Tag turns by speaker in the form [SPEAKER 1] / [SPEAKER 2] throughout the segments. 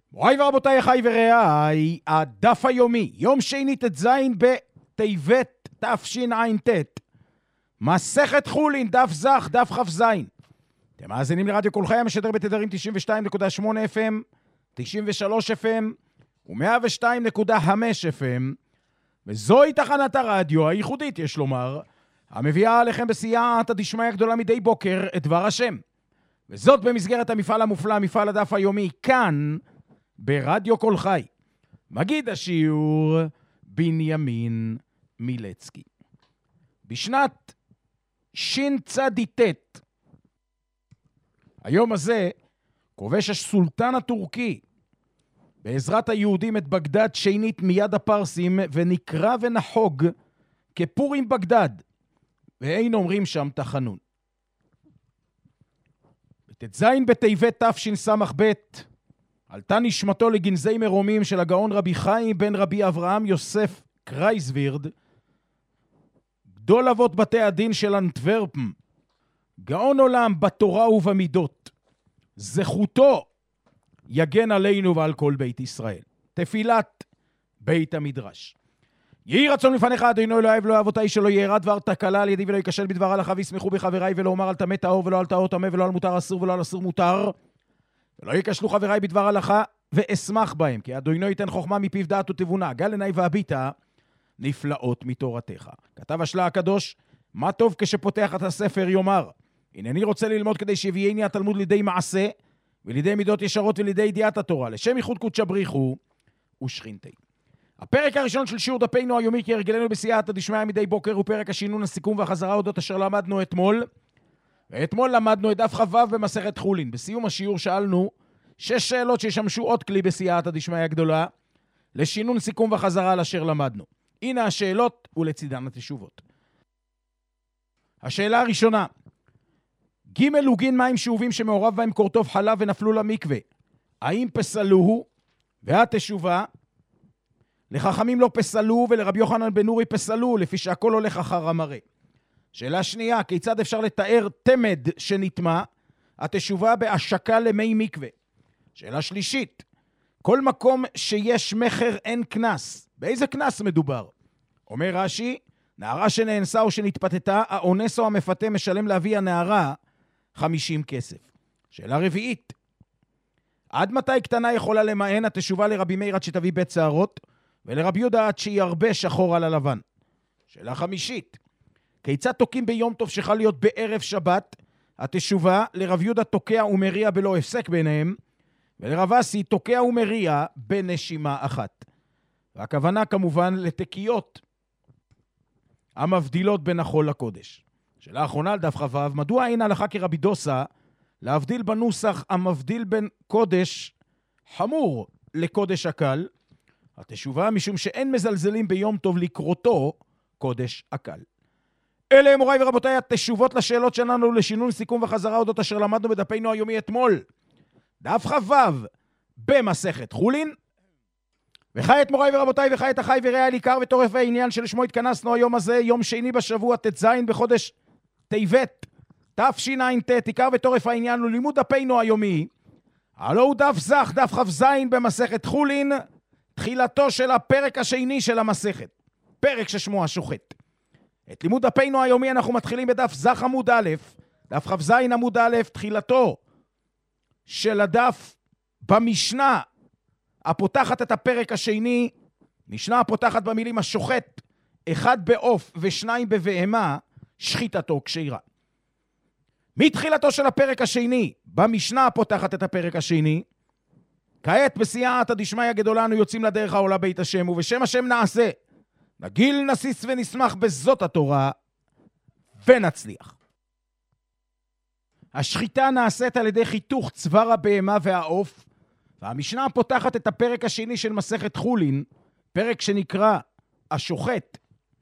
[SPEAKER 1] מוריי ורבותיי, אחי ורעיי, הדף היומי, יום שני ט"ז בטבת תשע"ט, מסכת חולין, דף זך, דף כ"ז. אתם מאזינים לרדיו כל חי, המשדר בתדרים 92.8 FM, 93 FM ו-102.5 FM, וזוהי תחנת הרדיו הייחודית, יש לומר, המביאה עליכם בסייעתא דשמיא גדולה מדי בוקר את דבר השם. וזאת במסגרת המפעל המופלא, מפעל הדף היומי, כאן ברדיו כל חי. מגיד השיעור בנימין מילצקי. בשנת שצ"ט, היום הזה, כובש הסולטן הטורקי בעזרת היהודים את בגדד שנית מיד הפרסים, ונקרא ונחוג כפורים בגדד, ואין אומרים שם תחנון. בט"ז בטבת תשס"ב עלתה נשמתו לגנזי מרומים של הגאון רבי חיים בן רבי אברהם יוסף קרייסווירד, גדול אבות בתי הדין של אנטוורפן, גאון עולם בתורה ובמידות. זכותו יגן עלינו ועל כל בית ישראל. תפילת בית המדרש. יהי רצון לפניך אדוני אלוהי ולא אבותיי, שלא יארע דבר תקלה על ידי ולא ייכשל בדבר הלכה, וישמחו בחבריי, ולא אומר על טמא טהור ולא על טהור טמא, ולא על מותר אסור ולא על אסור מותר, ולא ייכשלו חבריי בדבר הלכה ואשמח בהם, כי אדוני ייתן חוכמה מפיו דעת ותבונה, גל עיני והביטה נפלאות מתורתך. כתב השלה הקדוש, מה טוב כשפותח את הספר יאמר, הנני רוצה ללמוד כדי שיביאני התלמוד לידי מעשה ולידי מידות ישרות ולידי ידיעת התורה, לשם ייחוד קודשא בריחו ושכינתי. הפרק הראשון של שיעור דפנו היומי כהרגלנו בסייעתא דשמיא מדי בוקר הוא פרק השינון, הסיכום והחזרה אודות אשר למדנו אתמול. ואתמול למדנו את דף כ"ו במסכת חולין. בסיום השיעור שאלנו 6 שאלות שישמשו עוד כלי בסייעתא דשמיא הגדולה לשינון, סיכום וחזרה על אשר למדנו. הנה השאלות ולצידן התשובות. השאלה הראשונה, ג' לוגין מים שאובים שמעורב בהם קורטוב חלב ונפלו למקווה, האם פסלוהו? והתשובה, לחכמים לא פסלו ולרבי יוחנן בן נורי פסלו, לפי שהכל הולך אחר המראה. שאלה שנייה, כיצד אפשר לתאר תמד שנטמע? התשובה, בהשקה למי מקווה. שאלה שלישית, כל מקום שיש מחר אין כנס, באיזה כנס מדובר? אומר רש"י, נערה שנאנסה או שנתפתתה, האונס או המפתה משלם לאבי הנערה 50 כסף. שאלה רביעית, עד מתי קטנה יכולה למען? התשובה, לרבי מאיר עד שתביא בית שערות, ולרבי יהודה עד שירבה שחור על הלבן. שאלה חמישית, כיצד תוקים ביום טוב שחל להיות בערב שבת? התשובה, לרבי יהודה תוקע ומריע בלא הפסק ביניהם, ולרב אסי תוקע ומריע בנשימה אחת. והכוונה כמובן לתקיות המבדילות בין החול לקודש. שאלה האחרונה על דף כ"ו, מדוע אין הלכה כרבי דוסה להבדיל בנוסח המבדיל בין קודש חמור לקודש הקל? התשובה, משום שאין מזלזלים ביום טוב לקרותו קודש הקל. אלה הם מוריי ורבותיי התשובות לשאלות שלנו לשינון, סיכום וחזרה אודות אשר למדנו בדפנו היומי אתמול. דף כ"ו במסכת חולין. וכעת מוריי ורבותיי, וכעת אחי ורעיי, עיקר וטורף העניין שלשמו התכנסנו היום הזה, יום שני בשבוע ט"ז בחודש טבת תשע"ט. עיקר וטורף העניין הוא לימוד דפנו היומי, הלא הוא דף זך, דף כ"ז במסכת חולין, תחילתו של הפרק השני של המסכת, פרק ששמו השוחט. את לימוד דפנו היומי אנחנו מתחילים בדף זך עמוד א', דף כ"ז עמוד א', תחילתו של הדף במשנה הפותחת את הפרק השני, משנה הפותחת במילים השוחט, 1 בעוף ו2 בבהמה, שחיטתו כשרה. מתחילתו של הפרק השני, במשנה הפותחת את הפרק השני, כעת בסייעתא דשמיא גדולה אנו יוצאים לדרך העולה בית השם, ובשם השם נעשה, נגיל נסיס ונשמח בזאת התורה, ונצליח. השחיטה נעשית על ידי חיתוך צוואר הבהמה והעוף, והמשנה פותחת את הפרק השני של מסכת חולין, פרק שנקרא השוחט,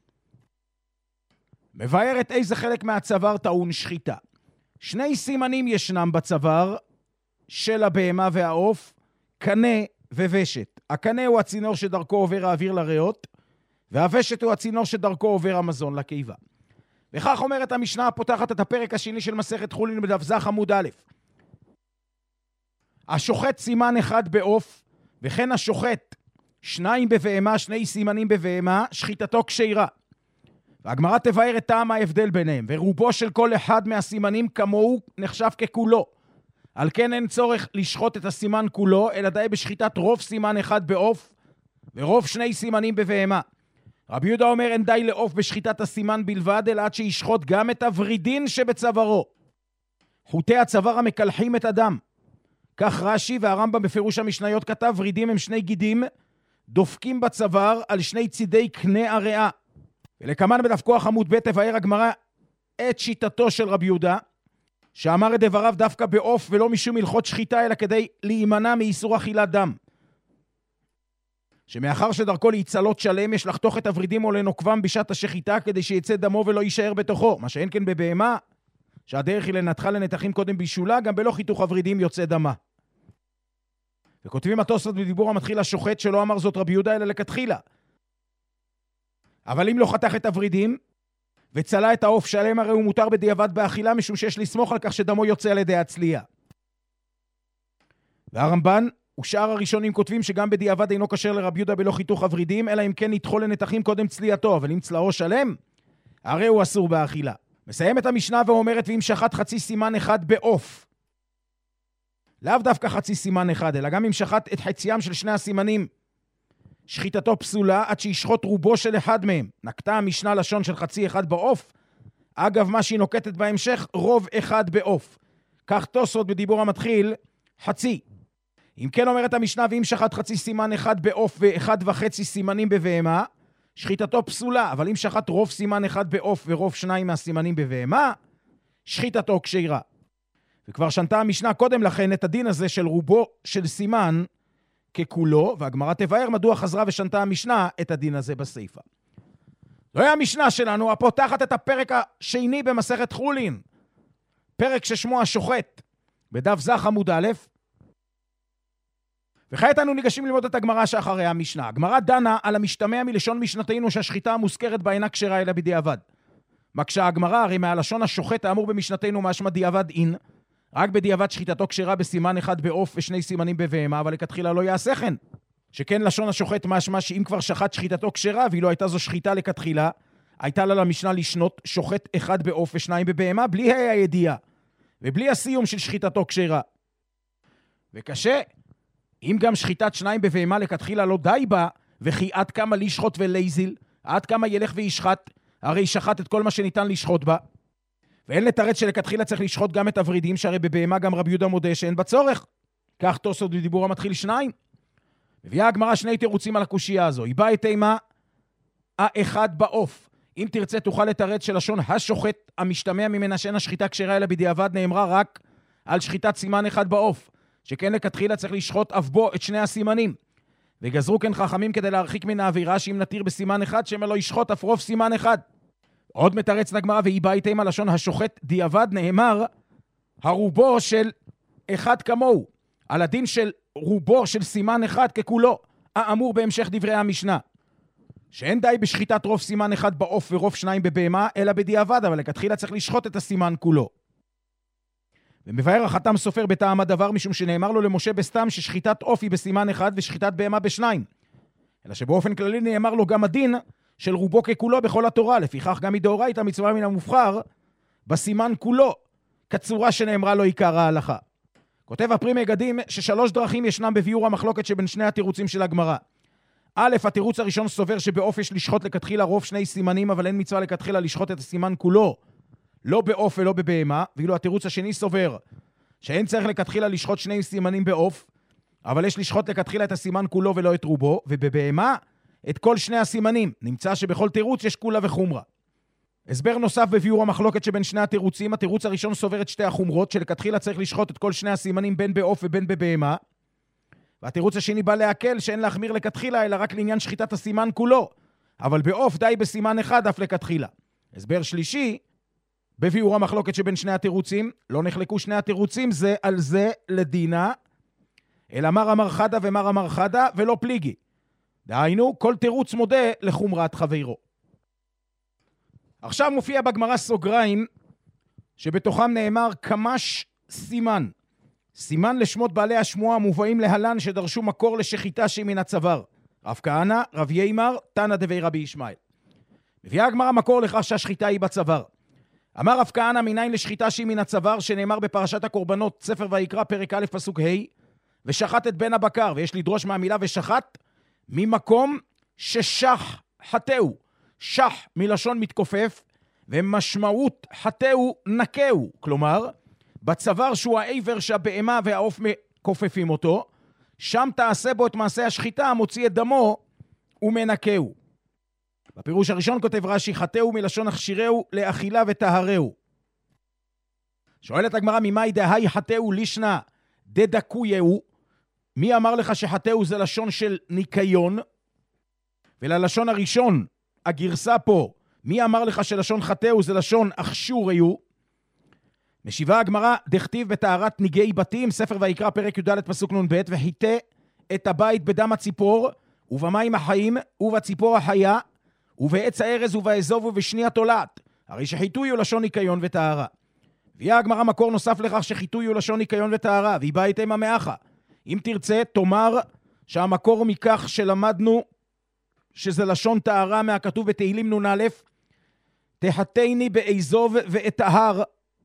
[SPEAKER 1] מבארת איזה חלק מהצוואר טעון שחיטה. 2 סימנים ישנם בצוואר של הבהמה והעוף, קנה וושת. הקנה הוא הצינור שדרכו עובר האוויר לריאות, והוושת הוא הצינור שדרכו עובר המזון לקיבה. וכך אומרת המשנה הפותחת את הפרק השני של מסכת חולין בדף זך עמוד א'. השוחט סימן 1 בעוף, וכן השוחט 2 בבהמה, 2 סימנים בבהמה, שחיטתו כשירה. והגמרא תבאר את טעם ההבדל ביניהם, ורובו של כל אחד מהסימנים כמוהו נחשב ככולו. על כן אין צורך לשחוט את הסימן כולו, אלא די בשחיטת רוב סימן אחד בעוף, ורוב 2 סימנים בבהמה. רבי יהודה אומר אין די לעוף בשחיטת הסימן בלבד, אלא עד שישחוט גם את הוורידין שבצווארו. חוטי הצוואר המקלחים את הדם. כך רש"י והרמב"ם בפירוש המשניות כתב, ורידים הם 2 גידים, דופקים בצוואר על 2 צידי קנה הריאה. ולכמן בדף כוח עמוד ב' תבאר הגמרא את שיטתו של רבי יהודה, שאמר את דבריו דווקא בעוף ולא משום הלכות שחיטה, אלא כדי להימנע מאיסור אכילת דם. שמאחר שדרכו להצלות שלם, יש לחתוך את הוורידים או לנוקבם בשעת השחיטה, כדי שיצא דמו ולא יישאר בתוכו. מה שאין כן בבהמה, שהדרך היא לנתחה לנתחים קודם בישולה, גם בלא חיתוך הוורידים יוצא דמה. וכותבים התוספות בדיבור המתחיל השוחט, שלא אמר זאת רבי יהודה אלא לכתחילה. אבל אם לא חתך את הוורידים וצלה את העוף שלם, הרי הוא מותר בדיעבד באכילה, משום שיש לסמוך על כך שדמו יוצא על ידי הצלייה. והרמב"ן ושאר הראשונים כותבים שגם בדיעבד אינו כשר לרבי יהודה בלא חיתוך הוורידים, אלא אם כן נטחול לנתחים קודם צלייתו, אבל אם צלעו שלם, הרי הוא אסור באכילה. מסיים את המשנה ואומרת, ואם שחט חצי סימן אחד בעוף, לאו דווקא חצי סימן אחד, אלא גם אם שחט את חציים של 2 הסימנים, שחיטתו פסולה עד שישחוט רובו של אחד מהם. נקטה המשנה לשון של חצי אחד בעוף, אגב מה שהיא נוקטת בהמשך, רוב אחד בעוף. כך תוספות בדיבור המתחיל, חצי. אם כן אומרת המשנה, ואם שחט חצי סימן אחד בעוף ו1.5 סימנים בבהמה, שחיטתו פסולה, אבל אם שחט רוב סימן אחד בעוף ורוב 2 מהסימנים בבהמה, שחיטתו כשירה. וכבר שנתה המשנה קודם לכן את הדין הזה של רובו של סימן ככולו, והגמרא תבאר מדוע חזרה ושנתה המשנה את הדין הזה בסייפה. זוהי המשנה שלנו, הפותחת את הפרק השני במסכת חולין, פרק ששמו השוחט, בדף זך עמוד א', וכעת אנו ניגשים ללמוד את הגמרא שאחריה המשנה. הגמרא דנה על המשתמע מלשון משנתנו שהשחיטה המוזכרת בה אינה כשרה אלא בדיעבד. מקשה הגמרא, הרי מהלשון השוחט האמור במשנתנו משמע דיעבד אין, רק בדיעבד שחיטתו כשרה בסימן אחד בעוף ו2 סימנים בבהמה, אבל לכתחילה לא יעשה כן. שכן לשון השוחט משמע שאם כבר שחט שחיטתו כשרה, ואילו הייתה זו שחיטה לכתחילה, הייתה לה למשנה לשנות שוחט אחד בעוף ו2 בבהמה, בלי הידיעה, ובלי הסיום של שחיטתו כשרה. וקשה, אם גם שחיטת 2 בבהמה לכתחילה לא די בה, וכי עד כמה לשחוט ולהזיל, עד כמה ילך וישחט, הרי שחט את כל מה שניתן לשחוט בה. ואין לתרץ שלכתחילה צריך לשחוט גם את הוורידים, שהרי בבהמה גם רבי יהודה מודה שאין בצורך. כך תוספות בדיבור המתחיל 2. מביאה הגמרא 2 תירוצים על הקושייה הזו. היא באה את אימה האחד בעוף. אם תרצה תוכל לתרץ שלשון השוחט המשתמע ממנה שאין השחיטה כשרה אלא בדיעבד נאמרה רק על שחיטת סימן אחד בעוף, שכן לכתחילה צריך לשחוט אף בו את 2 הסימנים. וגזרו כן חכמים כדי להרחיק מן האווירה שאם נתיר בסימן אחד שמא לא ישחוט אף רוב סימן אחד. עוד מתרץ לגמרא, והיא באה איתם על לשון השוחט דיעבד נאמר הרובו של אחד כמוהו, על הדין של רובו של סימן אחד ככולו, האמור בהמשך דברי המשנה, שאין די בשחיטת רוב סימן אחד בעוף ורוב 2 בבהמה, אלא בדיעבד, אבל לכתחילה צריך לשחוט את הסימן כולו. ומבאר החתם סופר בטעם הדבר, משום שנאמר לו למשה בסתם ששחיטת עוף היא בסימן אחד ושחיטת בהמה ב2, אלא שבאופן כללי נאמר לו גם הדין של רובו ככולו בכל התורה, לפיכך גם מדאורייתא מצווה מן המובחר בסימן כולו, כצורה שנאמרה לו עיקר ההלכה. כותב הפרי מגדים ש3 דרכים ישנם בביאור המחלוקת שבין 2 התירוצים של הגמרא. א', התירוץ הראשון סובר שבעוף יש לשחוט לכתחילה רוב 2 סימנים, אבל אין מצווה לכתחילה לשחוט את הסימן כולו, לא בעוף ולא בבהמה, ואילו התירוץ השני סובר שאין צריך לכתחילה לשחוט 2 סימנים בעוף, אבל יש לשחוט לכתחילה את הסימן כולו ולא את רובו, ובבהמה את כל 2 הסימנים. נמצא שבכל תירוץ יש כולה וחומרה. הסבר נוסף בביאור המחלוקת שבין 2 התירוצים, התירוץ הראשון סובר את 2 החומרות, שלכתחילה צריך לשחוט את כל 2 הסימנים בין בעוף ובין בבהמה, והתירוץ השני בא להקל שאין להחמיר לכתחילה, אלא רק לעניין שחיטת הסימן כולו, אבל בעוף די בסימן אחד אף לכתחילה. הסבר שלישי, בביאור המחלוקת שבין 2 התירוצים, לא נחלקו 2 התירוצים זה על זה לדינה, אלא מר אמר חדה ומר אמר חדה ולא פליגי. דהיינו, כל תירוץ מודה לחומרת חברו. עכשיו מופיע בגמרא סוגריים, שבתוכם נאמר קמש סימן. סימן לשמות בעלי השמועה המובאים להלן שדרשו מקור לשחיטה שהיא מן הצוואר. רב כהנא, רב יימר, תנא דבי רבי ישמעאל. מביאה הגמרא מקור לכך שהשחיטה היא בצוואר. אמר רב כהנא, מניין לשחיטה שהיא מן הצוואר, שנאמר בפרשת הקורבנות, ספר ויקרא, פרק א' פסוק ה', ושחט את בן הבקר, ויש לדרוש מהמילה ושחט, ממקום ששח חטאו. שח מלשון מתכופף, ומשמעות חטאו נקהו. כלומר, בצוואר שהוא העבר שהבהמה והעוף מכופפים אותו, שם תעשה בו את מעשה השחיטה, מוציא את דמו ומנקהו. בפירוש הראשון כותב רש"י, חטאו מלשון הכשירהו לאכילה וטהרהו. שואלת הגמרא, ממאי דהי חטאו לישנא דדקויהו? מי אמר לך שחטאו זה לשון של ניקיון? וללשון הראשון, הגרסה פה, מי אמר לך שלשון חטאו זה לשון אכשורהו? משיבה הגמרא, דכתיב בטהרת ניגי בתים, ספר ויקרא פרק י"ד פסוק נ"ב, וחיטא את הבית בדם הציפור, ובמים החיים, ובציפור החיה, ובעץ הארז ובאזוב ובשני התולעת. הרי שחיטוי הוא לשון ניקיון וטהרה. ויהיה הגמרא מקור נוסף לכך שחיטוי הוא לשון ניקיון וטהרה, והיא באה איתם המאחה. אם תרצה, תאמר שהמקור מכך שלמדנו שזה לשון טהרה מהכתוב בתהילים נ"א, תחתני באזוב ואטהר,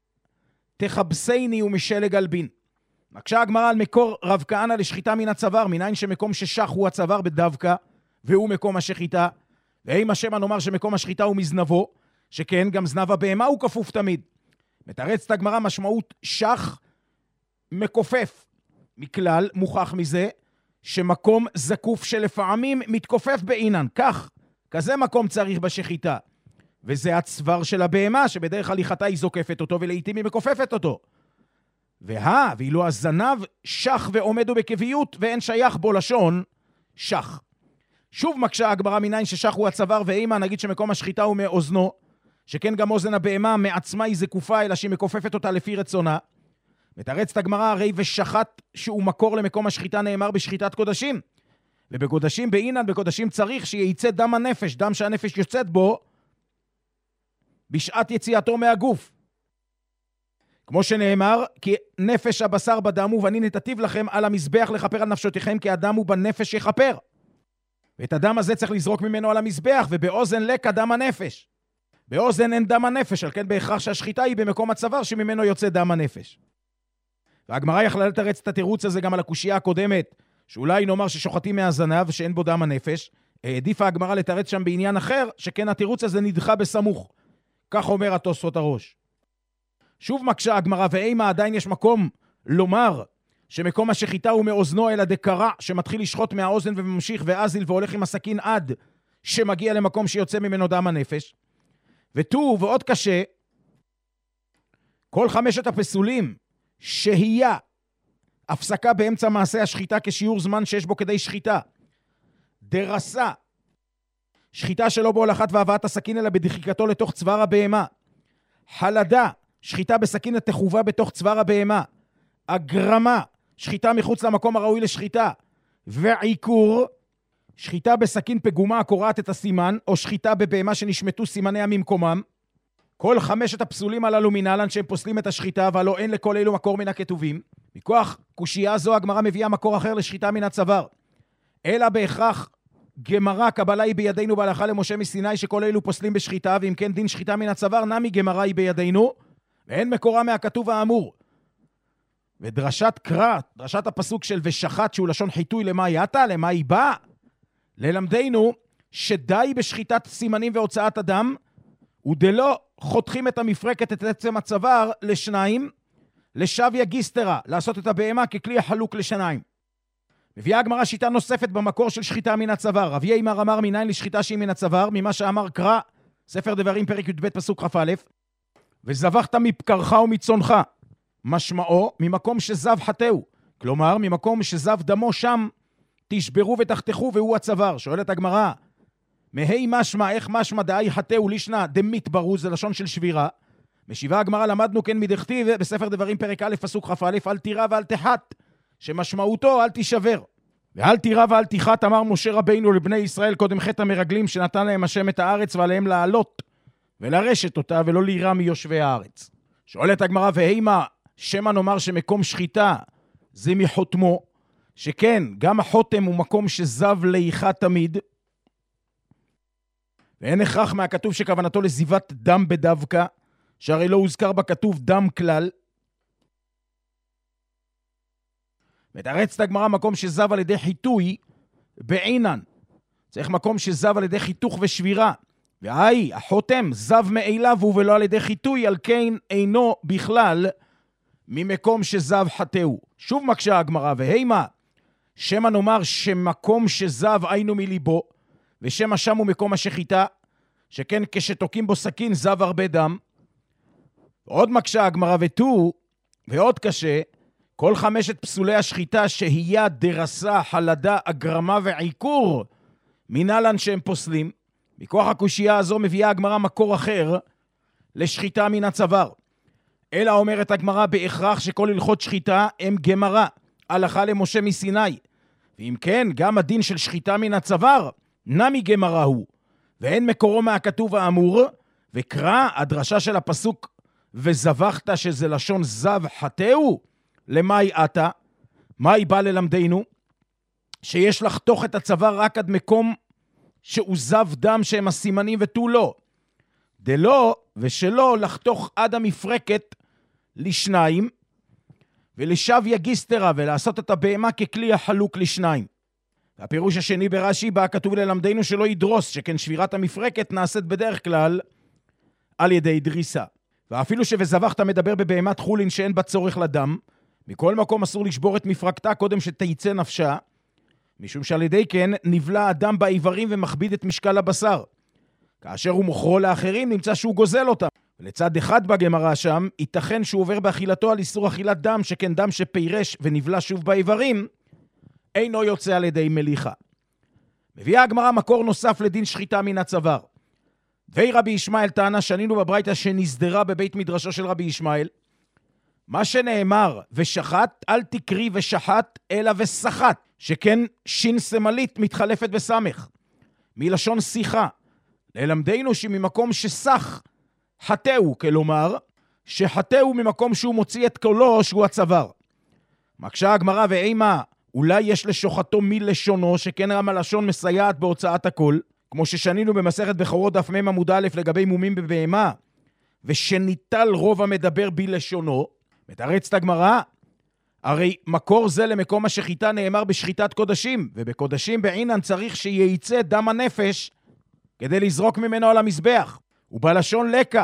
[SPEAKER 1] תחבסני ומשלג אלבין. מקשה הגמרא על מקור רב כהנא לשחיטה מן הצוואר, מניין שמקום ששח הוא הצוואר בדווקא, והוא מקום השחיטה, ואם השם נאמר שמקום השחיטה הוא מזנבו, שכן גם זנב הבהמה הוא כפוף תמיד. מתרצת הגמרא משמעות שח מכופף. מכלל מוכח מזה שמקום זקוף שלפעמים מתכופף בעינן, כזה מקום צריך בשחיטה. וזה הצוואר של הבהמה, שבדרך הליכתה היא זוקפת אותו, ולעיתים היא מכופפת אותו. ואילו הזנב שח ועומד בקביות, ואין שייך בו לשון שח. שוב מקשה הגמרא, מניין ששח הוא הצוואר, ואימה נגיד שמקום השחיטה הוא מאוזנו, שכן גם אוזן הבהמה מעצמה היא זקופה, אלא שהיא מכופפת אותה לפי רצונה. מתרצת הגמרא, הרי ושחט שהוא מקור למקום השחיטה נאמר בשחיטת קודשים. ובקודשים בעינן, בקודשים צריך שייצא דם הנפש, דם שהנפש יוצאת בו, בשעת יציאתו מהגוף. כמו שנאמר, כי נפש הבשר בדם הוא, ואני נתתיו לכם על המזבח לכפר על נפשותיכם, כי הדם הוא בנפש יכפר. ואת הדם הזה צריך לזרוק ממנו על המזבח, ובאוזן לקה דם הנפש. באוזן אין דם הנפש, על כן בהכרח שהשחיטה היא במקום הצוואר שממנו יוצא דם הנפש. והגמרא יכלה לתרץ את התירוץ הזה גם על הקושייה הקודמת, שאולי נאמר ששוחטים מהזנב שאין בו דם הנפש, העדיפה הגמרא לתרץ שם בעניין אחר, שכן התירוץ הזה נדחה בסמוך. כך אומר התוספות הראש. שוב מקשה הגמרא, ואימה עדיין יש מקום לומר שמקום השחיטה הוא מאוזנו אלא דקרע, שמתחיל לשחוט מהאוזן וממשיך ואזיל והולך עם הסכין עד שמגיע למקום שיוצא ממנו דם הנפש. וטוב ועוד קשה, כל 5 הפסולים שהייה, הפסקה באמצע מעשה השחיטה כשיעור זמן שיש בו כדי שחיטה, דרסה, שחיטה שלא בהולכת והבאת הסכין אלא בדחיקתו לתוך צוואר הבהמה, חלדה, שחיטה בסכין התחובה בתוך צוואר הבהמה, הגרמה, שחיטה מחוץ למקום הראוי לשחיטה, ועיקור, שחיטה בסכין פגומה הקורעת את הסימן, או שחיטה בבהמה שנשמטו סימניה ממקומם. כל 5 הפסולים הללו מנהלן שהם פוסלים את השחיטה, אבל לא אין לכל אלו מקור מן הכתובים. מכוח קושייה זו הגמרא מביאה מקור אחר לשחיטה מן הצוואר. אלא בהכרח גמרא קבלה היא בידינו בהלכה למשה מסיני, שכל אלו פוסלים בשחיטה, ואם כן דין שחיטה מן הצוואר נמי גמרא היא בידינו, ואין מקורה מהכתוב האמור. ודרשת קרא, דרשת הפסוק של ושחט, שהוא לשון חיטוי, למה יתה, למה היא באה? ללמדנו שדי בשחיטת סימנים והוצאת הדם, ודלא חותכים את המפרקת, את עצם הצוואר, לשניים, לשוויה גיסטרה, לעשות את הבהמה ככלי החלוק לשניים. מביאה הגמרא שיטה נוספת במקור של שחיטה מן הצוואר. רב יימר אמר מניין לשחיטה שהיא מן הצוואר, ממה שאמר קרא, ספר דברים פרק י"ב פסוק כ"א, וזבחת מבקרך ומצונך, משמעו ממקום שזב חטאו, כלומר ממקום שזב דמו שם תשברו ותחתכו, והוא הצוואר. שואלת הגמרא, מהי משמע, איך משמע דאי חטאו לישנא דמית ברוז, זה לשון של שבירה. משיבה הגמרא, למדנו כן מדכתיב בספר דברים פרק א' פסוק כ"א, אל תירא ואל תחת, שמשמעותו אל תישבר. ואל תירא ואל תחת אמר משה רבינו לבני ישראל קודם חטא המרגלים, שנתן להם השם את הארץ ועליהם לעלות ולרשת אותה, ולא לירא מיושבי הארץ. שואלת הגמרא, והימה שמא נאמר שמקום שחיטה זה מחותמו, שכן, גם החותם הוא מקום שזב ליחה תמיד, ואין הכרח מהכתוב שכוונתו לזיבת דם בדווקא, שהרי לא הוזכר בכתוב דם כלל. מתרצת הגמרא מקום שזב על ידי חיטוי בעינן. צריך מקום שזב על ידי חיתוך ושבירה. והי, החותם זב מאליו הוא ולא על ידי חיטוי, על כן אינו בכלל ממקום שזב חטאו. שוב מקשה הגמרא, והימה, שמה נאמר שמקום שזב היינו מליבו, ושמה שם הוא מקום השחיטה, שכן כשתוקים בו סכין זב הרבה דם. עוד מקשה הגמרא ותו, ועוד קשה, כל 5 פסולי השחיטה שהייה, דרסה, חלדה, אגרמה ועיקור, מנהלן שהם פוסלים. מכוח הקושייה הזו מביאה הגמרא מקור אחר לשחיטה מן הצוואר. אלא אומרת הגמרא בהכרח שכל הלכות שחיטה הם גמרא, הלכה למשה מסיני. ואם כן, גם הדין של שחיטה מן הצוואר נמי גמרא הוא. ואין מקורו מהכתוב האמור, וקרא הדרשה של הפסוק וזבחת, שזה לשון זב חטאו, למאי עתה? מאי בא ללמדנו? שיש לחתוך את הצוואר רק עד מקום שהוא זב דם שהם הסימנים ותו לא. דלא ושלא לחתוך עד המפרקת לשניים, ולשב יגיסטרה ולעשות את הבהמה ככלי החלוק לשניים. והפירוש השני ברש"י בא כתוב ללמדנו שלא ידרוס, שכן שבירת המפרקת נעשית בדרך כלל על ידי דריסה. ואפילו ש"וזבחת" מדבר בבהמת חולין שאין בה צורך לדם, מכל מקום אסור לשבור את מפרקתה קודם שתייצא נפשה, משום שעל ידי כן נבלע הדם באיברים ומכביד את משקל הבשר. כאשר הוא מוכרו לאחרים נמצא שהוא גוזל אותם. ולצד אחד בגמרא שם, ייתכן שהוא עובר באכילתו על איסור אכילת דם, שכן דם שפירש ונבלע שוב באיברים, אינו יוצא על ידי מליחה. מביאה הגמרא מקור נוסף לדין שחיטה מן הצוואר. דבי רבי ישמעאל טענה שנינו בברייתא שנסדרה בבית מדרשו של רבי ישמעאל, מה שנאמר ושחט, אל תקרי ושחט, אלא וסחט, שכן שין סמלית מתחלפת בסמך, מלשון שיחה. ללמדנו שממקום שסח חטאו, כלומר, שחטאו ממקום שהוא מוציא את קולו, שהוא הצוואר. מקשה הגמרא ואימה, אולי יש לשוחטו מלשונו, שכן גם הלשון מסייעת בהוצאת הקול, כמו ששנינו במסכת בכורות דף מ' עמוד א' לגבי מומים בבהמה, ושניטל רוב המדבר בלשונו. מתרצת הגמרא, הרי מקור זה למקום השחיטה נאמר בשחיטת קודשים, ובקודשים בעינן צריך שייצא דם הנפש כדי לזרוק ממנו על המזבח. ובלשון לקה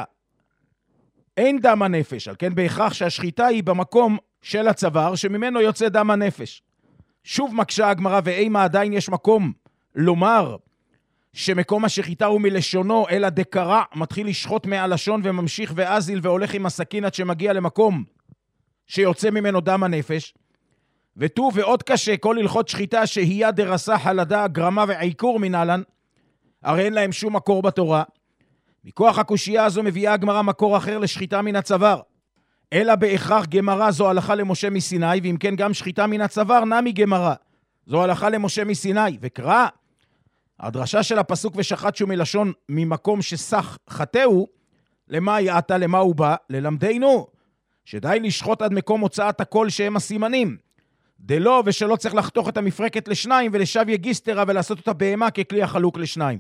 [SPEAKER 1] אין דם הנפש, על כן בהכרח שהשחיטה היא במקום של הצוואר שממנו יוצא דם הנפש. שוב מקשה הגמרא ואימה, עדיין יש מקום לומר שמקום השחיטה הוא מלשונו, אלא דקרע, מתחיל לשחוט מהלשון וממשיך ואזיל והולך עם הסכין עד שמגיע למקום שיוצא ממנו דם הנפש. ותו ועוד קשה, כל הלכות שחיטה שהייה, דרסה, חלדה, אגרמה ועיקור מנהלן, הרי אין להם שום מקור בתורה. מכוח הקושייה הזו מביאה הגמרא מקור אחר לשחיטה מן הצוואר. אלא בהכרח גמרא זו הלכה למשה מסיני, ואם כן גם שחיטה מן הצוואר נמי גמרא. זו הלכה למשה מסיני. וקרא, הדרשה של הפסוק ושחט שהוא מלשון ממקום שסח חטאו, למה יעתה, למה הוא בא? ללמדנו שדי לשחוט עד מקום הוצאת הקול שהם הסימנים. דלא ושלא צריך לחתוך את המפרקת לשניים ולשב יגיסטרה ולעשות אותה בהמה ככלי החלוק לשניים.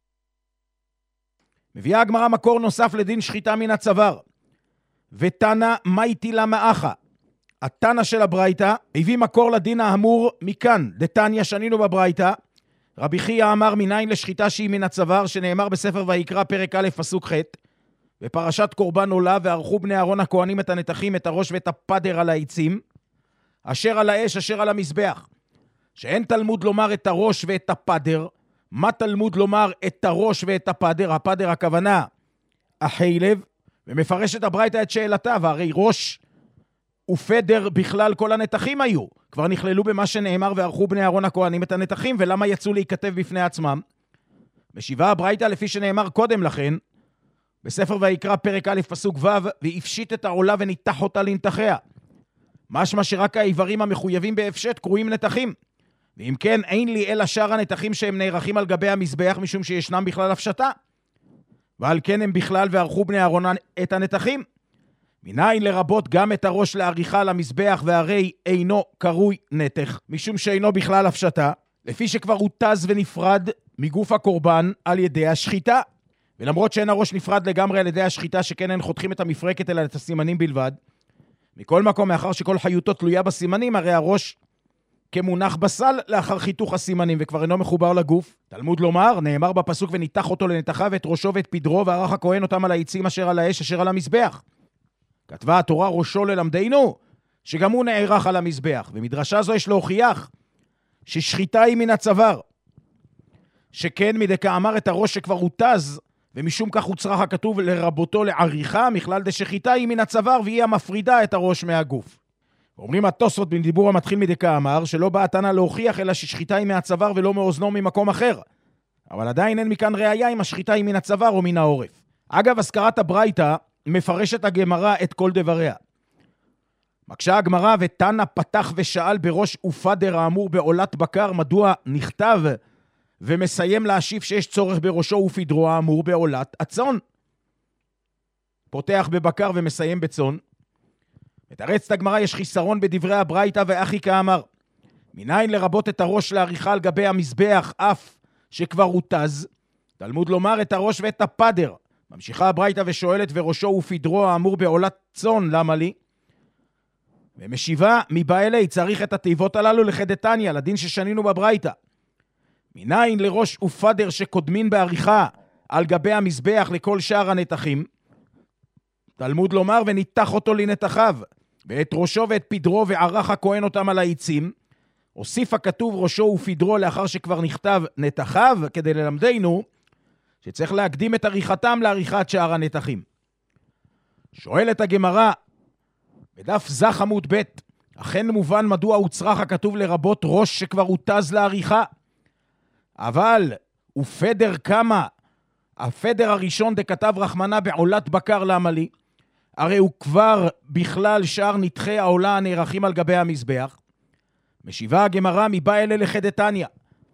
[SPEAKER 1] מביאה הגמרא מקור נוסף לדין שחיטה מן הצוואר. ותנא מייטי לה מאחה. התנא של הברייתא הביא מקור לדין האמור מכאן. דתניא שנינו בברייתא. רבי חייא אמר מניין לשחיטה שהיא מן הצוואר, שנאמר בספר ויקרא פרק א' פסוק ח' בפרשת קורבן עולה, וערכו בני אהרון הכהנים את הנתחים, את הראש ואת הפדר על העצים, אשר על האש, אשר על המזבח. שאין תלמוד לומר את הראש ואת הפדר. מה תלמוד לומר את הראש ואת הפדר? הפדר הכוונה החילב, ומפרשת הברייתא את שאלתה, והרי ראש ופדר בכלל כל הנתחים היו, כבר נכללו במה שנאמר וערכו בני אהרון הכהנים את הנתחים, ולמה יצאו להיכתב בפני עצמם? משיבה הברייתא לפי שנאמר קודם לכן, בספר ויקרא פרק א' פסוק ו', והפשיט את העולה וניתח אותה לנתחיה. משמע שרק האיברים המחויבים בהפשט קרויים נתחים. ואם כן, אין לי אלא שאר הנתחים שהם נערכים על גבי המזבח, משום שישנם בכלל הפשטה. ועל כן הם בכלל וערכו בני אהרון את הנתחים. מניין לרבות גם את הראש לעריכה למזבח, והרי אינו קרוי נתך, משום שאינו בכלל הפשטה, לפי שכבר הותז ונפרד מגוף הקורבן על ידי השחיטה. ולמרות שאין הראש נפרד לגמרי על ידי השחיטה, שכן אין חותכים את המפרקת אלא את הסימנים בלבד, מכל מקום, מאחר שכל חיותו תלויה בסימנים, הרי הראש כמונח בסל לאחר חיתוך הסימנים, וכבר אינו מחובר לגוף. תלמוד לומר, נאמר בפסוק, וניתח אותו לנתחיו ואת ראשו ואת פדרו, וערך הכהן אותם על העצים אשר על האש אשר על המזבח. כתבה התורה ראשו ללמדנו, שגם הוא נערך על המזבח, ומדרשה זו יש להוכיח ששחיטה היא מן הצוואר, שכן מדכאמר את הראש שכבר הותז, ומשום כך הוצרך הכתוב לרבותו לעריכה, מכלל דשחיטה היא מן הצוואר, והיא המפרידה את הראש מהגוף. אומרים התוספות בדיבור המתחיל מדכאמר, שלא בא התנא להוכיח אלא ששחיטה היא מהצוואר ולא מאוזנו ממקום אחר. אבל עדיין אין מכאן ראיה אם השחיטה היא מן הצוואר או מן העורף. אגב, הזכרת הברייתא מפרשת הגמרא את כל דבריה. מקשה הגמרא, ותנא פתח ושאל בראש ופדר האמור בעולת בקר, מדוע נכתב ומסיים להשיב שיש צורך בראשו ופדרו האמור בעולת הצאן. פותח בבקר ומסיים בצאן. מתרצת הגמרא, יש חיסרון בדברי הברייתא, ואחי כאמר, מניין לרבות את הראש לעריכה על גבי המזבח אף שכבר הותז, תלמוד לומר את הראש ואת הפדר. ממשיכה הברייתא ושואלת, וראשו ופדרו האמור בעולת צאן, למה לי? ומשיבה, מבא אלי, צריך את התיבות הללו לחדתניא, לדין ששנינו בברייתא. מניין לראש ופדר שקודמין בעריכה על גבי המזבח לכל שאר הנתחים, תלמוד לומר, וניתח אותו לנתחיו, ואת ראשו ואת פדרו וערך הכהן אותם על העצים. הוסיף הכתוב ראשו ופדרו לאחר שכבר נכתב נתחיו, כדי ללמדנו שצריך להקדים את עריכתם לעריכת שאר הנתחים. שואלת הגמרא בדף זך עמוד ב', אכן מובן מדוע הוצרך הכתוב לרבות ראש שכבר הותז לעריכה, אבל ופדר כמה, הפדר הראשון דכתב רחמנה בעולת בקר, למה לי? הרי הוא כבר בכלל שאר נתחי העולה הנערכים על גבי המזבח. משיבה הגמרא, מבא אלי לחדתניא,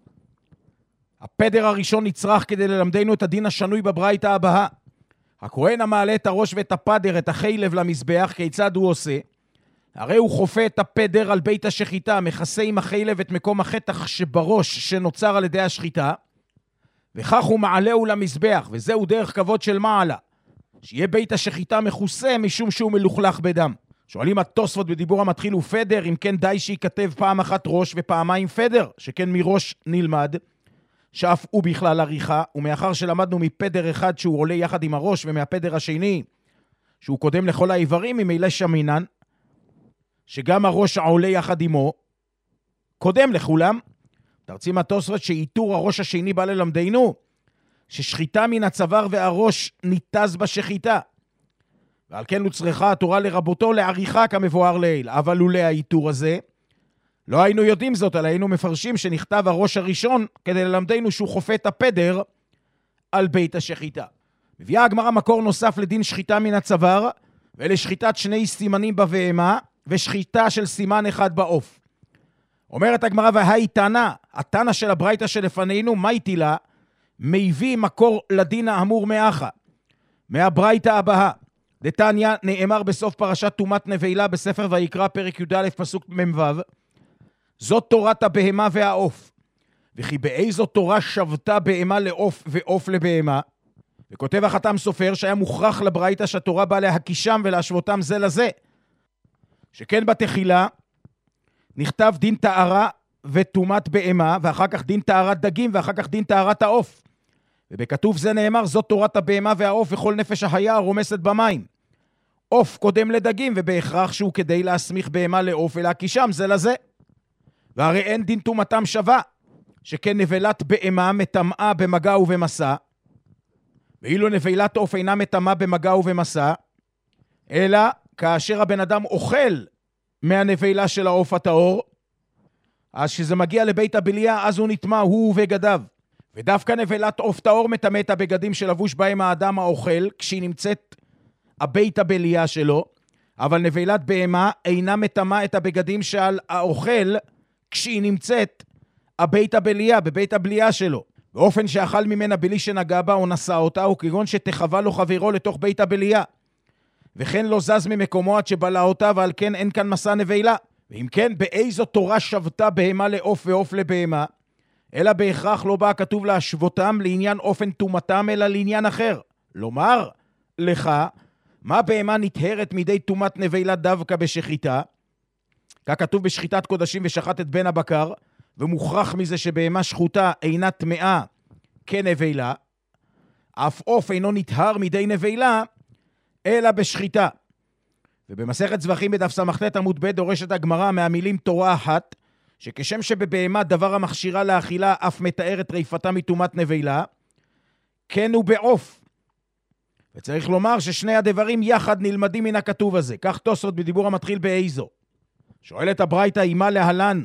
[SPEAKER 1] הפדר הראשון נצרך כדי ללמדנו את הדין השנוי בברייתא הבאה. הכהן המעלה את הראש ואת הפדר, את החילב למזבח, כיצד הוא עושה? הרי הוא חופה את הפדר על בית השחיטה, מכסה עם החילב את מקום החתך שבראש שנוצר על ידי השחיטה, וכך הוא מעלהו למזבח, וזהו דרך כבוד של מעלה, שיהיה בית השחיטה מכוסה משום שהוא מלוכלך בדם. שואלים התוספות בדיבור המתחיל, ופדר, אם כן די שיכתב פעם אחת ראש ופעמיים פדר, שכן מראש נלמד שאף הוא בכלל עריכה, ומאחר שלמדנו מפדר אחד שהוא עולה יחד עם הראש, ומהפדר השני שהוא קודם לכל האיברים, ממילא שמינן שגם הראש העולה יחד עמו קודם לכולם. תרצים התוספות שאיתור הראש השני בא ללמדנו ששחיטה מן הצוואר והראש ניתז בשחיטה, ועל כן הוצרכה התורה לרבותו לעריכה כמבואר לעיל. אבל לולא האיתור הזה לא היינו יודעים זאת, אלא היינו מפרשים שנכתב הראש הראשון כדי ללמדנו שהוא חופה את הפדר על בית השחיטה. מביאה הגמרא מקור נוסף לדין שחיטה מן הצוואר, ולשחיטת שני סימנים בבהמה ושחיטה של סימן אחד בעוף. אומרת הגמרא, והי תנא, התנא של הברייתא שלפנינו, מה איתילה? מביא מקור לדין האמור מאחה, מהברייתא הבאה. דתניא, נאמר בסוף פרשת תומת נבילה בספר ויקרא פרק י"א פסוק מ"ו, זאת תורת הבהמה והעוף, וכי באיזו תורה שבתה בהמה לעוף ועוף לבהמה. וכותב החתם סופר שהיה מוכרח לברייתא שהתורה באה להקישם ולהשוותם זה לזה, שכן בתחילה נכתב דין טהרה ותומת בהמה, ואחר כך דין טהרת דגים, ואחר כך דין טהרת העוף. ובכתוב זה נאמר, זאת תורת הבהמה והעוף וכל נפש החיה הרומסת במים. עוף קודם לדגים, ובהכרח שהוא כדי להסמיך בהמה לעוף ולהקישם זה לזה. והרי אין דין תומתם שווה, שכן נבלת בהמה מטמאה במגע ובמסע, ואילו נבלת עוף אינה מטמאה במגע ובמסע, אלא כאשר הבן אדם אוכל מהנבלה של העוף הטהור, אז כשזה מגיע לבית הבליה, אז הוא נטמא, הוא ובגדיו. ודווקא נבלת עוף טהור מטמא את הבגדים שלבוש בהם האדם האוכל, כשהיא נמצאת הבית הבליה שלו, אבל נבלת בהמה אינה מטמאה את הבגדים של האוכל, כשהיא נמצאת הבית הבליה, בבית הבליה שלו. באופן שאכל ממנה בלי שנגע בה או נשא אותה, או כגון שתחווה לו חברו לתוך בית הבליה. וכן לא זז ממקומו עד שבלעותיו, ועל כן אין כאן מסע נבלה. ואם כן, באיזו תורה שבתה בהמה לעוף ועוף לבהמה? אלא בהכרח לא בא כתוב להשוותם לעניין אופן תומתם, אלא לעניין אחר. לומר לך, מה בהמה נטהרת מידי תומת נבלה דווקא בשחיטה? ככתוב בשחיטת קודשים ושחט את בן הבקר, ומוכרח מזה שבהמה שחוטה אינה טמאה כנבלה, אף עוף אינו נטהר מידי נבלה, אלא בשחיטה. ובמסכת זבחים בדף סמ"ט עמוד ב' דורשת הגמרא מהמילים תורה אחת, שכשם שבבהמה דבר המכשירה לאכילה אף מתאר את רייפתה מטומאת נבלה, כן הוא בעוף. וצריך לומר ששני הדברים יחד נלמדים מן הכתוב הזה. כך תוספות בדיבור המתחיל באיזו. שואלת הברייתא, אימה להלן,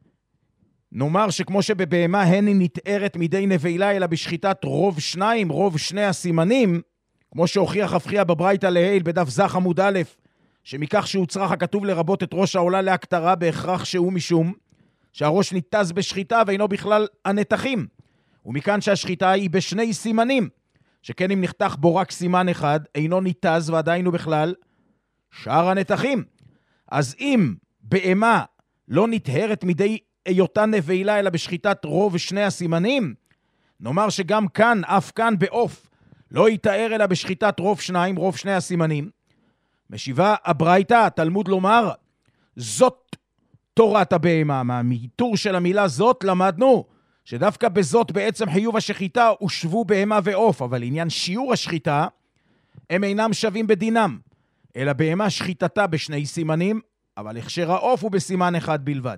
[SPEAKER 1] נאמר שכמו שבבהמה הן היא נתארת מידי נבלה, אלא בשחיטת רוב שניים, רוב שני הסימנים, כמו שהוכיח אבחיה בברייתא לעיל בדף זך עמוד א', שמכך שהוצרך הכתוב לרבות את ראש העולה להקטרה, בהכרח שהוא משום שהראש ניתז בשחיטה ואינו בכלל הנתחים. ומכאן שהשחיטה היא בשני סימנים, שכן אם נחתך בו רק סימן אחד, אינו ניתז ועדיין הוא בכלל שאר הנתחים. אז אם בהמה לא נטהרת מידי היותה נבלה, אלא בשחיטת רוב שני הסימנים, נאמר שגם כאן, אף כאן בעוף, לא יתאר אלא בשחיטת רוב שניים, רוב שני הסימנים. משיבה הברייתא, התלמוד לומר, זאת תורת הבהמה. מהמיתור של המילה זאת למדנו, שדווקא בזאת בעצם חיוב השחיטה הושבו בהמה ועוף, אבל עניין שיעור השחיטה, הם אינם שווים בדינם, אלא בהמה שחיטתה בשני סימנים, אבל הכשר העוף הוא בסימן אחד בלבד.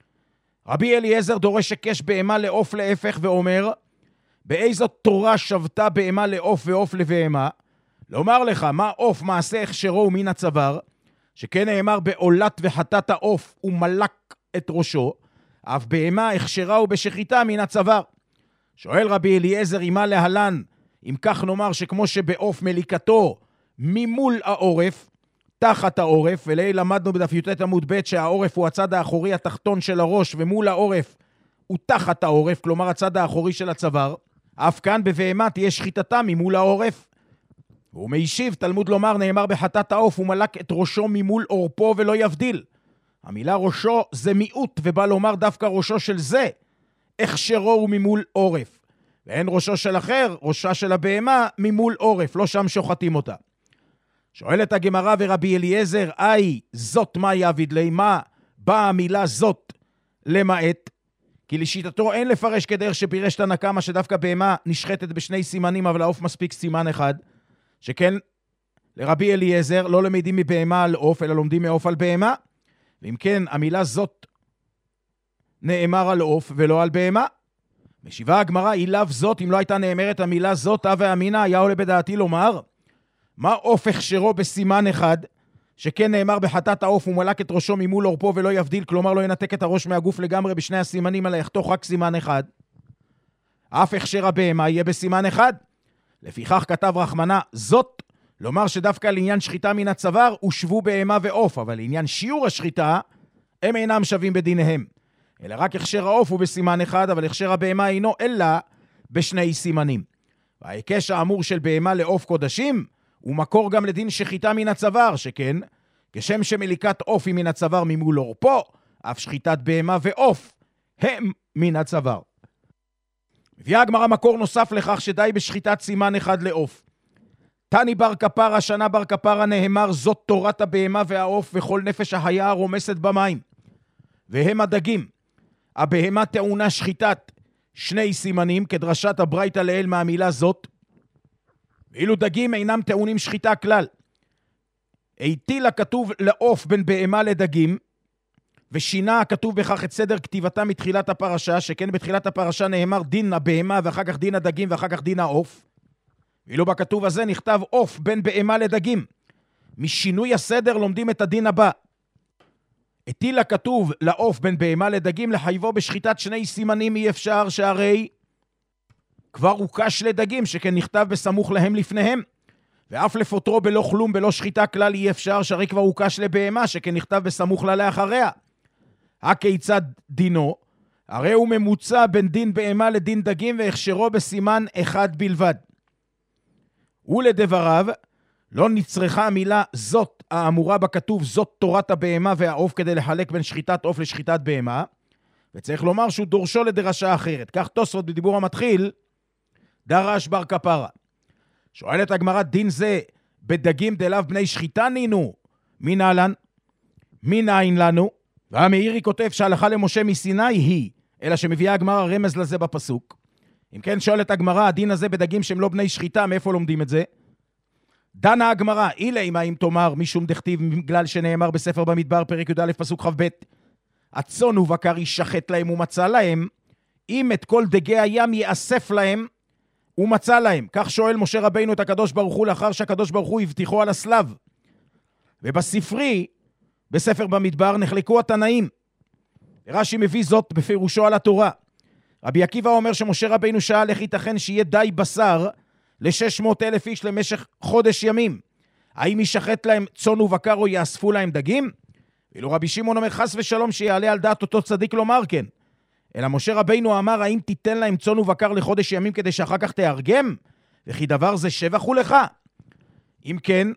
[SPEAKER 1] רבי אליעזר דורש שקש בהמה לעוף להפך ואומר, באיזו תורה שבתה בהמה לעוף ועוף לבהמה? לומר לך, מה עוף מעשה הכשרו ומן הצוואר, שכן נאמר בעולת וחטאת העוף ומלק את ראשו, אף בהמה הכשרה ובשחיטה מן הצוואר. שואל רבי אליעזר, אימה להלן, אם כך נאמר שכמו שבעוף מליקתו ממול העורף, תחת העורף, ולעיל למדנו בדף י"ט עמוד ב' שהעורף הוא הצד האחורי התחתון של הראש, ומול העורף הוא תחת העורף, כלומר הצד האחורי של הצוואר, אף כאן בבהמה תהיה שחיטתה ממול העורף. והוא מיישיב, תלמוד לומר, נאמר בחטאת העוף, הוא מלק את ראשו ממול עורפו ולא יבדיל. המילה ראשו זה מיעוט, ובא לומר דווקא ראשו של זה, הכשרו הוא ממול עורף. ואין ראשו של אחר, ראשה של הבהמה, ממול עורף, לא שם שוחטים אותה. שואלת הגמרא ורבי אליעזר, זאת מה יעביד לי? מה באה המילה זאת למעט? כי לשיטתו אין לפרש כדרך שפירש תנא קמא שדווקא בהמה נשחטת בשני סימנים, אבל העוף מספיק סימן אחד. שכן לרבי אליעזר לא למדים מבהמה על עוף, אלא לומדים מעוף על בהמה. ואם כן, המילה זאת נאמר על עוף ולא על בהמה. משיבה הגמרא, אילב זאת, אם לא הייתה נאמרת המילה זאת, הווה אמינא, היה עולה בדעתי לומר, מה עוף הכשרו בסימן אחד, שכן נאמר בחטאת העוף ומלק את ראשו ממול עורפו ולא יבדיל, כלומר לא ינתק את הראש מהגוף לגמרי בשני הסימנים, אלא יחתוך רק סימן אחד. אף הכשר הבהמה יהיה בסימן אחד. לפיכך כתב רחמנה, זאת, לומר שדווקא לעניין שחיטה מן הצוואר, הושבו בהמה ועוף, אבל לעניין שיעור השחיטה, הם אינם שווים בדיניהם. אלא רק הכשר העוף הוא בסימן אחד, אבל הכשר הבהמה אינו אלא בשני סימנים. וההיקש האמור של בהמה לעוף קודשים, הוא מקור גם לדין שחיטה מן הצוואר, שכן, כשם שמליקת עוף היא מן הצוואר ממול עורפו, אף שחיטת בהמה ועוף הם מן הצוואר. מביאה הגמרא מקור נוסף לכך שדי בשחיטת סימן אחד לעוף. תני בר כפרה, שנה בר כפרה, נאמר זאת תורת הבהמה והעוף וכל נפש החיה הרומסת במים. והם הדגים. הבהמה טעונה שחיטת שני סימנים, כדרשת הברייתא לעיל מהמילה זאת, ואילו דגים אינם טעונים שחיטה כלל. היטיל הכתוב לעוף בין בהמה לדגים, ושינה הכתוב בכך את סדר כתיבתה מתחילת הפרשה, שכן בתחילת הפרשה נאמר דין הבהמה ואחר כך דין הדגים ואחר כך דין העוף. ואילו בכתוב הזה נכתב עוף בין בהמה לדגים. משינוי הסדר לומדים את הדין הבא. הטיל הכתוב לעוף בין בהמה לדגים, לחייבו בשחיטת שני סימנים אי אפשר, שהרי כבר הוקש לדגים, שכן נכתב בסמוך להם לפניהם. ואף לפוטרו בלא כלום, בלא שחיטה כלל אי אפשר, שהרי כבר הוקש לבהמה, שכן נכתב בסמוך לה לאחריה. הכיצד דינו? הרי הוא ממוצע בין דין בהמה לדין דגים, והכשרו בסימן אחד בלבד. ולדבריו, לא נצרכה המילה זאת האמורה בכתוב, זאת תורת הבהמה והעוף, כדי לחלק בין שחיטת עוף לשחיטת בהמה, וצריך לומר שהוא דורשו לדרשה אחרת. כך תוספות בדיבור המתחיל, דרש בר כפרה. שואלת הגמרא, דין זה בדגים דלאו בני שחיטה נינו, מנהלן, מנין לנו? והמאירי כותב שהלכה למשה מסיני היא, אלא שמביאה הגמרא רמז לזה בפסוק. אם כן, שואלת הגמרא, הדין הזה בדגים שהם לא בני שחיטה, מאיפה לומדים את זה? דנה הגמרא, אילי אם תאמר משום דכתיב, בגלל שנאמר בספר במדבר פרק י"א פסוק כ"ב, הצאן ובקר ישחט להם ומצא להם, אם את כל דגי הים יאסף להם ומצא להם. כך שואל משה רבינו את הקדוש ברוך הוא, לאחר שהקדוש ברוך הוא הבטיחו על הסלב. ובספרי, בספר במדבר, נחלקו התנאים. רש"י מביא זאת בפירושו על התורה. רבי עקיבא אומר שמשה רבינו שאל איך ייתכן שיהיה די בשר ל-600,000 איש למשך חודש ימים. האם ישחט להם צאן ובקר או יאספו להם דגים? ואילו רבי שמעון אומר חס ושלום שיעלה על דעת אותו צדיק לומר כן. אלא משה רבינו אמר האם תיתן להם צאן ובקר לחודש ימים כדי שאחר כך תארגם? וכי דבר זה שבח הוא לך. אם כן,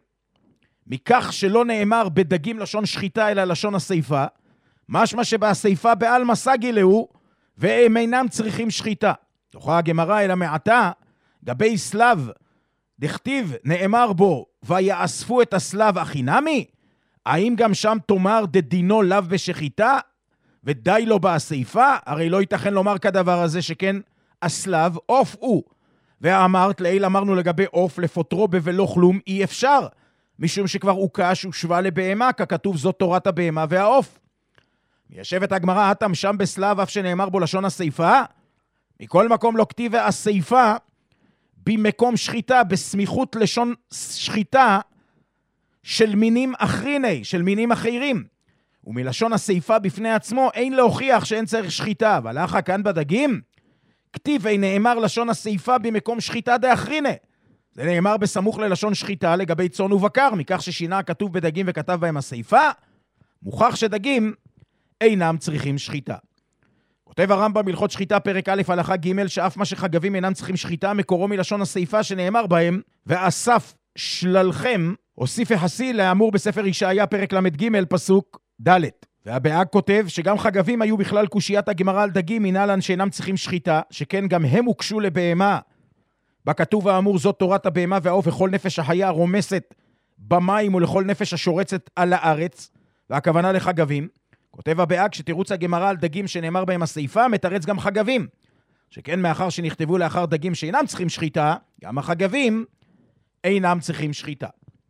[SPEAKER 1] מכך שלא נאמר בדגים לשון שחיטה אלא לשון הסייפה, משמע שבסייפה בעלמא סגי להו והם אינם צריכים שחיטה. תוכה הגמרא אלא מעתה, גבי סלב דכתיב נאמר בו ויאספו את הסלב החינמי, האם גם שם תאמר דדינו לאו בשחיטה ודי לו בסייפה? הרי לא ייתכן לומר כדבר הזה שכן הסלב עוף הוא. ואמרת לעיל אמרנו לגבי עוף לפוטרו בבלא כלום אי אפשר, משום שכבר הוקש ושווה לבהמה, ככתוב זאת תורת הבהמה והעוף. מיישבת הגמרא אתם שם בסלב אף שנאמר בו לשון הסייפה, מכל מקום לא כתיב הסייפה במקום שחיטה, בסמיכות לשון שחיטה של מינים אחריני, של מינים אחרים. ומלשון הסייפה בפני עצמו אין להוכיח שאין צריך שחיטה, אבל אחר כאן בדגים כתיב נאמר לשון הסייפה במקום שחיטה דאחריני. זה נאמר בסמוך ללשון שחיטה לגבי צאן ובקר, מכך ששינה כתוב בדגים וכתב בהם הסייפה, מוכח שדגים אינם צריכים שחיטה. כותב הרמב"ם בהלכות שחיטה פרק א' הלכה ג' שאף מה שחגבים אינם צריכים שחיטה מקורו מלשון הסייפה שנאמר בהם ואסף שללכם, הוסיף יחסי לאמור בספר ישעיה פרק ל"ג פסוק ד'. והבאג כותב שגם חגבים היו בכלל קושיית הגמרא על דגים מנהלן שאינם צריכים שחיטה, שכן גם הם הוקשו לבהמה בכתוב האמור זאת תורת הבהמה והעוף וכל נפש החיה רומסת במים ולכל נפש השורצת על הארץ, והכוונה לחגבים. כותב הבאג שתירוץ הגמרא על דגים שנאמר בהם הסייפה מתרץ גם חגבים, שכן מאחר שנכתבו לאחר דגים שאינם צריכים שחיטה, גם החגבים אינם צריכים שחיטה.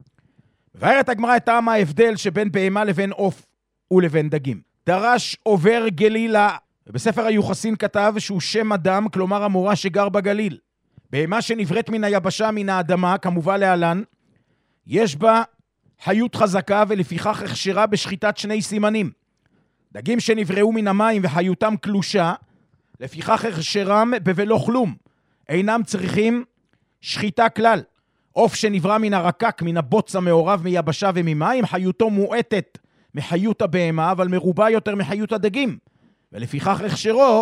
[SPEAKER 1] מבארת הגמרא את טעם ההבדל שבין בהמה לבין עוף ולבין דגים. דרש עובר גלילה, ובספר היוחסין כתב שהוא שם אדם, כלומר המורה שגר בגליל. בהמה שנבראת מן היבשה מן האדמה, כמובן להלן, יש בה חיות חזקה ולפיכך הכשרה בשחיטת שני סימנים. דגים שנבראו מן המים וחיותם קלושה, לפיכך הכשרם בבלא כלום, אינם צריכים שחיטה כלל. עוף שנברא מן הרקק, מן הבוץ המעורב מיבשה וממים, חיותו מועטת מחיות הבהמה, אבל מרובה יותר מחיות הדגים, ולפיכך הכשרו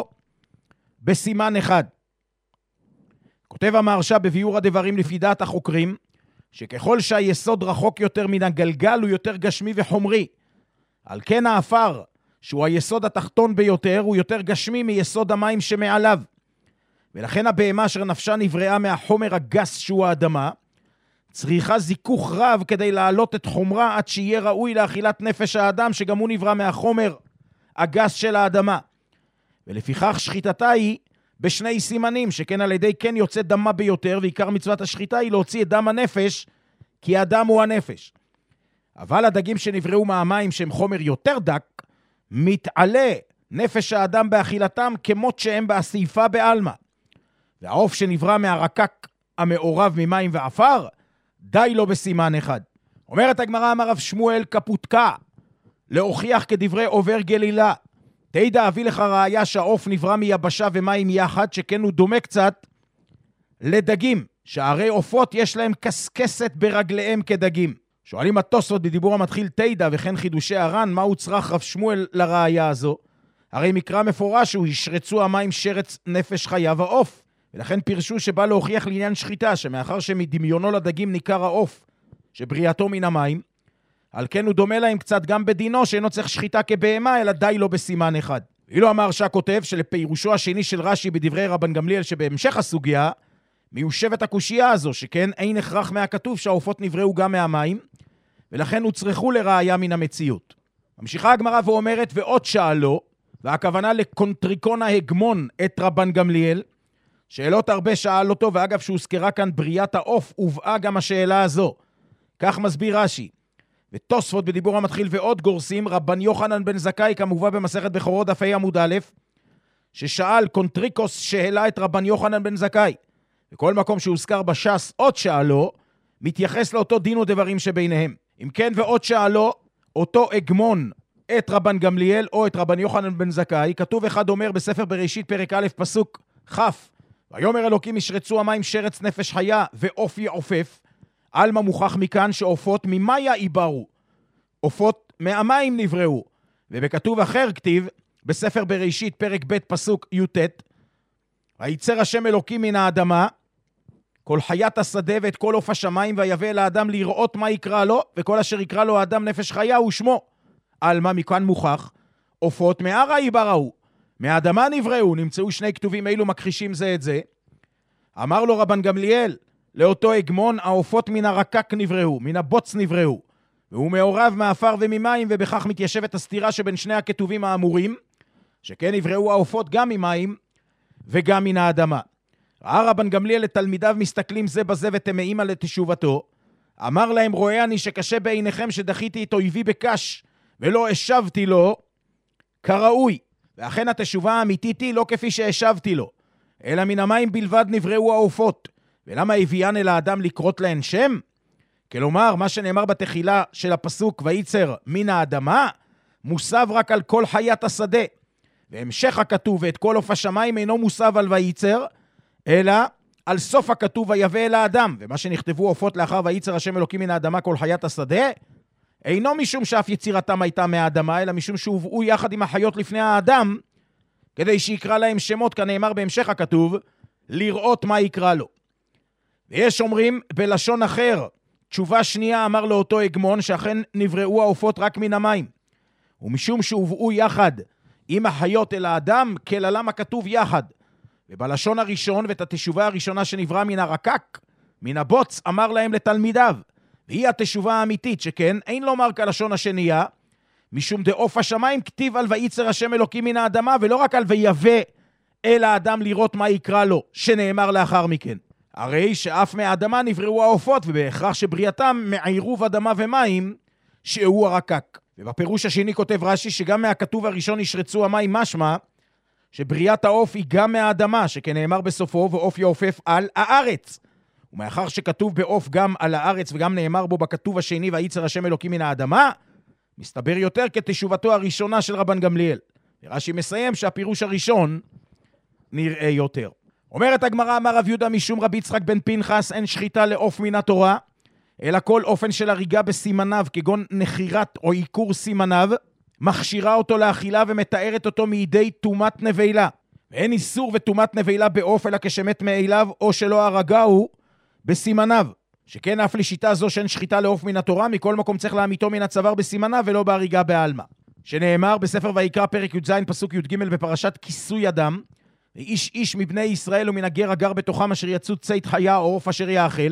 [SPEAKER 1] בסימן אחד. כותב המהרש"א בביאור הדברים לפי דעת החוקרים, שככל שהיסוד רחוק יותר מן הגלגל הוא יותר גשמי וחומרי. על כן האפר, שהוא היסוד התחתון ביותר, הוא יותר גשמי מיסוד המים שמעליו. ולכן הבהמה אשר נפשה נבראה מהחומר הגס שהוא האדמה, צריכה זיכוך רב כדי להעלות את חומרה עד שיהיה ראוי לאכילת נפש האדם, שגם הוא נברא מהחומר הגס של האדמה. ולפיכך שחיטתה היא בשני סימנים, שכן על ידי כן יוצא דמה ביותר, ועיקר מצוות השחיטה היא להוציא את דם הנפש, כי האדם הוא הנפש. אבל הדגים שנבראו מהמים שהם חומר יותר דק, מתעלה נפש האדם באכילתם כמות שהם בסייפה בעלמא. והעוף שנברא מהרקק המעורב ממים ועפר, די לו בסימן אחד. אומרת הגמרא אמר רב שמואל קפוטקה, להוכיח כדברי עובר גלילה, תדע אביא לך ראיה שהעוף נברא מיבשה ומים יחד, שכן הוא דומה קצת לדגים, שהרי עופות יש להם קסקסת ברגליהם כדגים. שואלים התוספות בדיבור המתחיל תדע וכן חידושי הר"ן, מהו צריך רב שמואל לראיה הזו? הרי מקרא מפורש הוא ישרצו המים שרץ נפש חיה ועוף, ולכן פירשו שבא להוכיח לעניין שחיטה, שמאחר שמדמיונו לדגים ניכר העוף שבריאתו מן המים, על כן הוא דומה להם קצת גם בדינו, שאינו צריך שחיטה כבהמה, אלא די לו בסימן אחד. ואילו אמר שהכותב שלפירושו השני של רש"י בדברי רבן גמליאל שבהמשך הסוגיה, מיושבת הקושייה הזו, שכן אין הכרח מהכתוב שהעופות נבראו גם מהמים, ולכן הוצרכו לראיה מן המציאות. ממשיכה הגמרא ואומרת, ועוד שאלו, והכוונה לקונטריקון ההגמון את רבן גמליאל, שאלות הרבה שאל אותו, ואגב שהוזכרה כאן בריאת העוף, הובאה גם השאלה הזו. כך מסביר רש"י. ותוספות בדיבור המתחיל ועוד גורסים, רבן יוחנן בן זכאי, כמובא במסכת בכורות דף ה' עמוד א', ששאל קונטריקוס שאלה את רבן יוחנן בן זכאי. וכל מקום שהוזכר בש"ס עוד שאלו, מתייחס לאותו דין ודברים שביניהם. אם כן ועוד שאלו, אותו הגמון את רבן גמליאל או את רבן יוחנן בן זכאי, כתוב אחד אומר בספר בראשית פרק א' פסוק כ', ויאמר אלוקים ישרצו המים שרץ נפש חיה ועוף יעופף, אלמה מוכח מכאן שעופות ממאיה ייברו, עופות מהמים נבראו. ובכתוב אחר כתיב בספר בראשית פרק ב' פסוק י"ט, ויצר השם אלוקים מן האדמה כל חיית השדה ואת כל עוף השמיים, ויבא אל האדם לראות מה יקרא לו, וכל אשר יקרא לו האדם נפש חיה הוא שמו. אלמה מכאן מוכח עופות מהרה ייבראו, מהאדמה נבראו. נמצאו שני כתובים אלו מכחישים זה את זה. אמר לו רבן גמליאל לאותו הגמון, העופות מן הרקק נבראו, מן הבוץ נבראו, והוא מעורב מאפר וממים, ובכך מתיישבת הסתירה שבין שני הכתובים האמורים, שכן נבראו העופות גם ממים וגם מן האדמה. ראה רבן גמליאל לתלמידיו מסתכלים זה בזה ותמאים על תשובתו, אמר להם, רואה אני שקשה בעיניכם שדחיתי את אויבי בקש ולא השבתי לו כראוי, ואכן התשובה האמיתית היא לא כפי שהשבתי לו, אלא מן המים בלבד נבראו העופות. ולמה הביאן אל האדם לקרות להן שם? כלומר, מה שנאמר בתחילה של הפסוק וייצר מן האדמה, מוסב רק על כל חיית השדה. והמשך הכתוב ואת כל עוף השמיים אינו מוסב על וייצר, אלא על סוף הכתוב ויבא אל האדם. ומה שנכתבו עופות לאחר וייצר השם אלוקים מן האדמה כל חיית השדה, אינו משום שאף יצירתם הייתה מהאדמה, אלא משום שהובאו יחד עם החיות לפני האדם, כדי שיקרא להם שמות, כנאמר בהמשך הכתוב, לראות מה יקרא לו. ויש אומרים בלשון אחר, תשובה שנייה אמר לאותו הגמון, שאכן נבראו העופות רק מן המים. ומשום שהובאו יחד עם החיות אל האדם, כללם הכתוב יחד. ובלשון הראשון, ואת התשובה הראשונה שנברא מן הרקק, מן הבוץ, אמר להם לתלמידיו. והיא התשובה האמיתית, שכן אין לומר כלשון השנייה, משום דעוף השמיים כתיב על וייצר השם אלוקים מן האדמה, ולא רק על ויבא אל האדם לראות מה יקרא לו, שנאמר לאחר מכן. הרי שאף מהאדמה נבראו העופות, ובהכרח שבריאתם מעירוב אדמה ומים, שהוא הרקק. ובפירוש השני כותב רש"י שגם מהכתוב הראשון ישרצו המים, משמע שבריאת העוף היא גם מהאדמה, שכנאמר בסופו ועוף יעופף על הארץ. ומאחר שכתוב בעוף גם על הארץ וגם נאמר בו בכתוב השני וייצר השם אלוקים מן האדמה, מסתבר יותר כתשובתו הראשונה של רבן גמליאל. רש"י מסיים שהפירוש הראשון נראה יותר. אומרת הגמרא, אמר רב יהודה משום רבי יצחק בן פנחס, אין שחיטה לעוף מן התורה, אלא כל אופן של הריגה בסימניו, כגון נחירת או עיקור סימניו, מכשירה אותו לאכילה ומתארת אותו מידי תומת נבילה. ואין איסור ותומת נבילה בעוף, אלא כשמת מאליו או שלא הרגהו בסימניו. שכן אף לשיטה זו שאין שחיטה לעוף מן התורה, מכל מקום צריך להמיתו מן הצוואר בסימניו ולא בהריגה בעלמא. שנאמר בספר ויקרא פרק י"ז פסוק י"ג בפרשת כיסוי אדם, איש איש מבני ישראל ומן הגר הגר בתוכם אשר יצאו צית חיה או עוף אשר יאכל,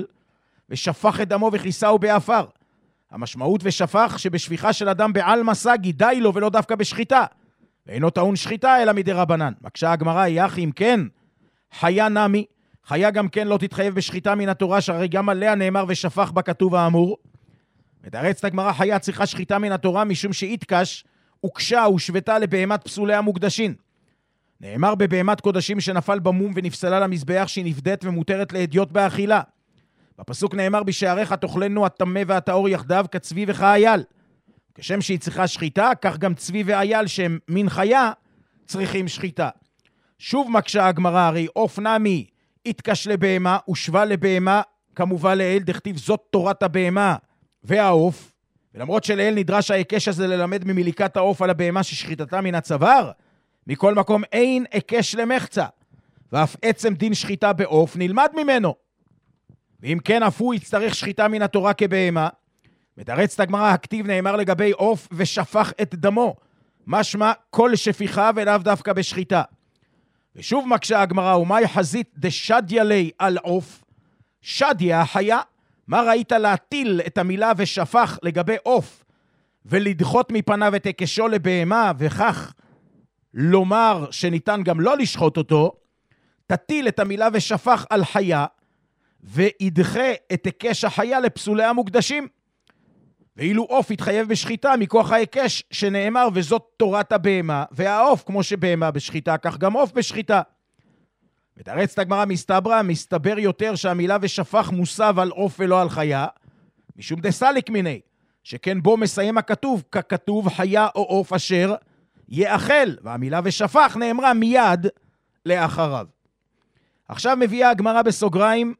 [SPEAKER 1] ושפך את דמו וכיסהו באפר. המשמעות ושפך שבשפיכה של אדם בעלמא סגי די לו ולא דווקא בשחיטה, ואינו טעון שחיטה אלא מדי רבנן. מקשה הגמרא, יחי אם כן חיה נמי, חיה גם כן לא תתחייב בשחיטה מן התורה, שהרי גם עליה נאמר ושפך בכתוב האמור. מתרצת הגמרא, חיה צריכה שחיטה מן התורה משום שהתקש וקשה ושבתה לבהמת פסולי המוקדשים. נאמר בבהמת קודשים שנפל במום ונפסלה למזבח שהיא נפדת ומותרת להדיוט באכילה. בפסוק נאמר בשעריך תאכלנו הטמא והטהור יחדיו כצבי וכאייל. כשם שהיא צריכה שחיטה, כך גם צבי ואייל שהם מין חיה צריכים שחיטה. שוב מקשה הגמרא, הרי עוף נמי התקש לבהמה ושווה לבהמה כמובן לאל, דכתיב זאת תורת הבהמה והעוף. ולמרות שלאל נדרש ההיקש הזה ללמד ממיליקת העוף על הבהמה ששחיטתה מן הצוואר, מכל מקום אין היקש למחצה, ואף עצם דין שחיטה בעוף נלמד ממנו. ואם כן, אף הוא יצטרך שחיטה מן התורה כבהמה. מתרצת הגמרא, הכתיב נאמר לגבי עוף ושפך את דמו, משמע כל שפיכה ולאו דווקא בשחיטה. ושוב מקשה הגמרא, ומאי חזית דשדיה לי על עוף? שדיה החיה, מה ראית להטיל את המילה ושפך לגבי עוף, ולדחות מפניו את היקשו לבהמה, וכך לומר שניתן גם לא לשחוט אותו? תטיל את המילה ושפך על חיה, וידחה את היקש החיה לפסולי המוקדשים. ואילו עוף יתחייב בשחיטה מכוח ההיקש שנאמר, וזאת תורת הבהמה, והעוף כמו שבהמה בשחיטה, כך גם עוף בשחיטה. מתרצת הגמרא, מסתבר יותר שהמילה ושפך מוסב על עוף ולא על חיה, משום דסליק מיני, שכן בו מסיים הכתוב, ככתוב חיה או עוף אשר יאכל, והמילה ושפך נאמרה מיד לאחריו. עכשיו מביאה הגמרא בסוגריים,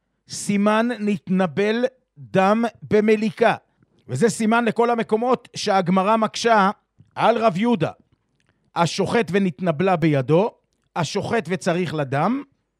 [SPEAKER 1] סימן נתנבל דם במליקה. וזה סימן לכל המקומות שהגמרא מקשה על רב יהודה. השוחט ונתנבלה בידו, השוחט וצריך לדם,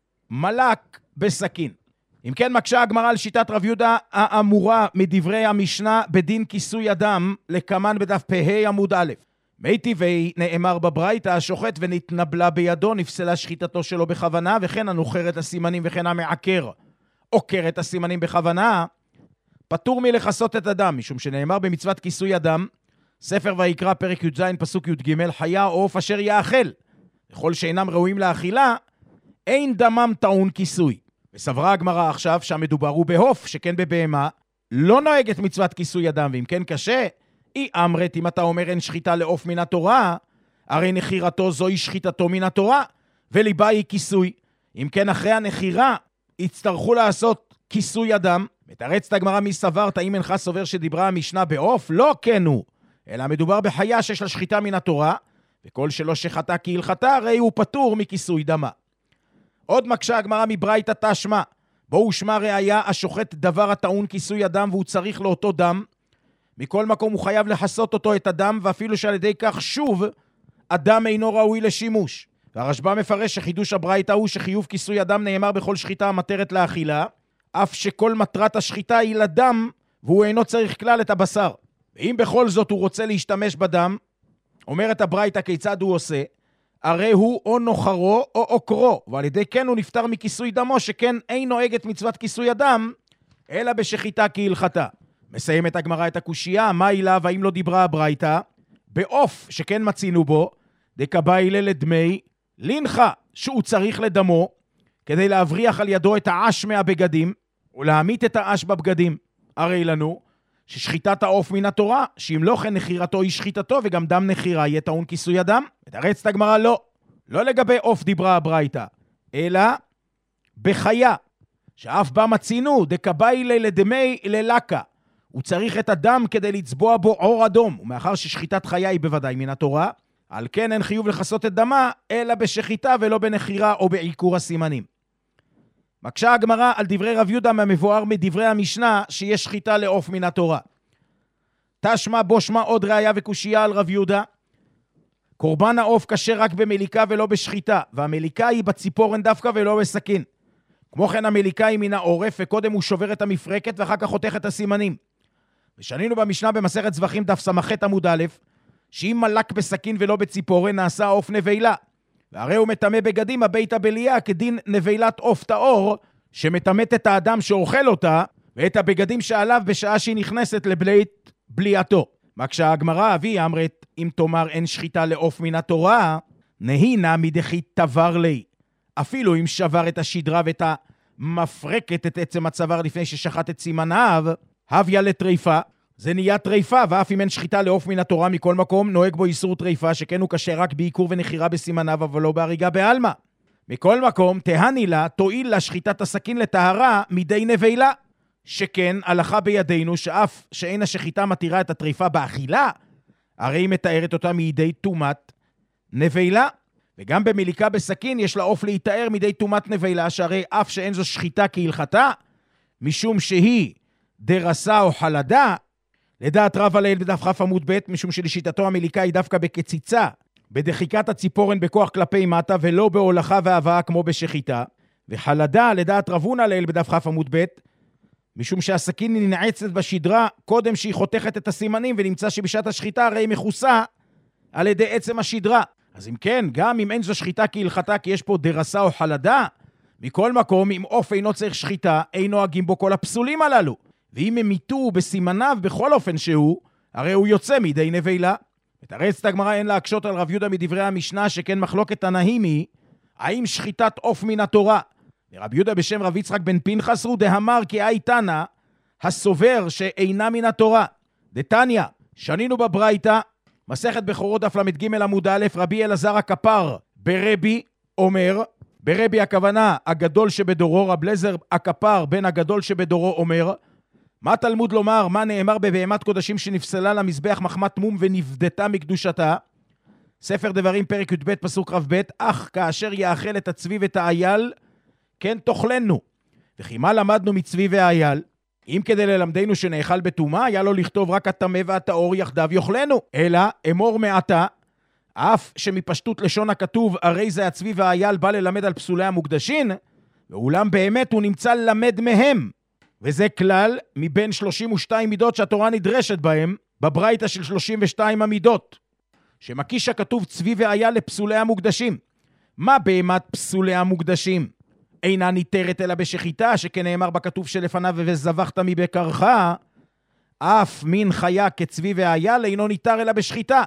[SPEAKER 1] מלק בסכין. אם כן, מקשה הגמרא על שיטת רב יהודה האמורה מדברי המשנה בדין כיסוי הדם, לקמן בדף פ"ה עמוד א'. מי טבעי נאמר בברייתא, השוחט ונתנבלה בידו, נפסלה שחיטתו שלו בכוונה, וכן הנוחר את הסימנים וכן המעקר עוקר את הסימנים בכוונה, פטור מלכסות את הדם, משום שנאמר במצוות כיסוי הדם, ספר ויקרא פרק י"ז פסוק י"ג, חיה או עוף אשר יאכל, וכל שאינם ראויים לאכילה, אין דמם טעון כיסוי. וסברה הגמרא עכשיו שהמדובר הוא בעוף, שכן בבהמה לא נוהגת מצוות כיסוי הדם, ואם כן קשה, היא אמרת, אם אתה אומר אין שחיטה לעוף מן התורה, הרי נחירתו זוהי שחיטתו מן התורה, וליבה היא כיסוי. אם כן, אחרי הנחירה יצטרכו לעשות כיסוי הדם. מתרצת הגמרא, מי סברת, אם אינך סובר שדיברה המשנה בעוף? לא כן הוא, אלא מדובר בחיה שיש לה שחיטה מן התורה, וכל שלא שחטא כהלכתה, הרי הוא פטור מכיסוי דמה. עוד מקשה הגמרא מברייתא תשמע, בו הושמע ראיה השוחט דבר הטעון כיסוי הדם, והוא צריך לאותו דם, מכל מקום הוא חייב לחסות אותו את הדם, ואפילו שעל ידי כך שוב הדם אינו ראוי לשימוש. והרשב"א מפרש שחידוש הברייתא הוא שחיוב כיסוי הדם נאמר בכל שחיטה המתרת לאכילה, אף שכל מטרת השחיטה היא לדם, והוא אינו צריך כלל את הבשר. ואם בכל זאת הוא רוצה להשתמש בדם, אומרת הברייתא כיצד הוא עושה, הרי הוא או נוחרו או עוקרו, ועל ידי כן הוא נפטר מכיסוי דמו, שכן אין נוהגת מצוות כיסוי הדם, אלא בשחיטה כהלכתה. מסיימת הגמרא את הקושייה, מה אילה והאם לא דיברה הברייתא? בעוף שכן מצינו בו, דקביילה לדמי, לינחה שהוא צריך לדמו, כדי להבריח על ידו את האש מהבגדים, ולהמית את האש בבגדים. הרי לנו ששחיטת העוף מן התורה, שאם לא כן נחירתו היא שחיטתו, וגם דם נחירה יהיה טעון כיסוי הדם. מתרצת הגמרא, לא לגבי עוף דיברה הברייתא, אלא בחיה, שאף בה מצינו, דקביילה לדמי ללקה, הוא צריך את הדם כדי לצבוע בו עור אדום, ומאחר ששחיטת חיה היא בוודאי מן התורה, על כן אין חיוב לחסות את דמה, אלא בשחיטה ולא בנחירה או בעיקור הסימנים. מקשה הגמרא על דברי רב יהודה מהמבואר מדברי המשנה שיש שחיטה לעוף מן התורה. תשמע בו שמע עוד ראיה וקושייה על רב יהודה. קורבן העוף כשר רק במליקה ולא בשחיטה, והמליקה היא בציפורן דווקא ולא בסכין. כמו כן המליקה היא מן העורף, וקודם הוא שובר את המפרקת ואחר כך חותך את הסימנים. ושנינו במשנה במסכת זבחים דף ס"ח עמוד א', שאם מלק בסכין ולא בציפורן נעשה עוף נבלה, והרי הוא מטמא בגדים הביתה בליה כדין נבלת עוף טהור, שמטמאת את האדם שאוכל אותה, ואת הבגדים שעליו בשעה שהיא נכנסת לבלית בלייתו. מקשה הגמרא, אבי אמרת, אם תאמר אין שחיטה לעוף מן התורה, נהינה מדחית תבר לי. אפילו אם שבר את השדרה ואת המפרקת את עצם הצוואר לפני ששחט את סימניו, הביה לטריפה, זה נהיה טריפה, ואף אם אין שחיטה לעוף מן התורה מכל מקום, נוהג בו איסור טריפה, שכן הוא קשה רק בעיקור ונחירה בסימניו, אבל לא בהריגה בעלמא. מכל מקום, תהני לה, תועיל לה שחיטת הסכין לטהרה מדי נבלה, שכן הלכה בידינו שאף שאין השחיטה מתירה את הטריפה באכילה, הרי היא מתארת אותה מידי תומת נבלה. וגם במליקה בסכין יש לעוף להתאר מידי תומת נבלה, שהרי אף שאין זו שחיטה כהלכתה, משום שהיא דרסה או חלדה, לדעת רב הלל בדף כ' עמוד ב', משום שלשיטתו המליקה היא דווקא בקציצה, בדחיקת הציפורן בכוח כלפי מטה, ולא בהולכה והבאה כמו בשחיטה. וחלדה לדעת רב הונא הלל בדף כ' עמוד ב', משום שהסכין ננעצת בשדרה קודם שהיא חותכת את הסימנים, ונמצא שבשעת השחיטה הרי היא מכוסה על ידי עצם השדרה. אז אם כן, גם אם אין זו שחיטה כהלכתה, כי יש פה דרסה או חלדה, מכל מקום, אם עוף אינו צריך שחיטה, אין נוהגים בו כל הפסולים הללו. ואם הם מיתו בסימניו בכל אופן שהוא, הרי הוא יוצא מידי נבלה. מתרצת הגמרא אין להקשות על רב יהודה מדברי המשנה, שכן מחלוקת תנאים היא, האם שחיטת עוף מן התורה? ורב יהודה בשם רב יצחק בן פנחס הוא דאמר כי אי תנא, הסובר שאינה מן התורה. דתניא, שנינו בברייתא, מסכת בכורות דף למד עמוד א', רבי אלעזר הכפר ברבי אומר, ברבי הכוונה הגדול שבדורו, רב לזר הכפר בן הגדול שבדורו אומר, מה תלמוד לומר, מה נאמר בבהמת קודשים שנפסלה למזבח מחמת מום ונפדתה מקדושתה? ספר דברים פרק י"ב פסוק רב ב', אך כאשר יאכל את הצבי ואת האייל, כן תאכלנו. וכי מה למדנו מצבי והאייל? אם כדי ללמדנו שנאכל בטומאה, היה לו לכתוב רק הטמא והטהור יחדיו יאכלנו. אלא אמור מעתה, אף שמפשטות לשון הכתוב, הרי זה הצבי והאייל בא ללמד על פסולי המוקדשין, ואולם באמת הוא נמצא ללמד מהם. וזה כלל מבין 32 מידות שהתורה נדרשת בהם, בברייתא של 32 המידות, שמקיש הכתוב צבי ואייל לפסולי המוקדשים. מה בהמת פסולי המוקדשים? אינה ניתרת אלא בשחיטה, שכנאמר בכתוב שלפניו וזבחת מבקרך, אף מין חיה כצבי ואייל אינו ניתר אלא בשחיטה.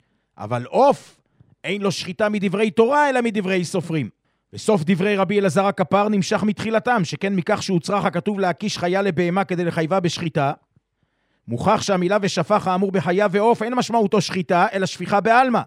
[SPEAKER 1] אבל עוף אין לו שחיטה מדברי תורה אלא מדברי סופרים. בסוף דברי רבי אלעזר הכפר נמשך מתחילתם, שכן מכך שהוצרך הכתוב להקיש חיה לבהמה כדי לחייבה בשחיטה, מוכח שהמילה ושפח האמור בחיה ועוף אין משמעותו שחיטה אלא שפיכה בעלמא.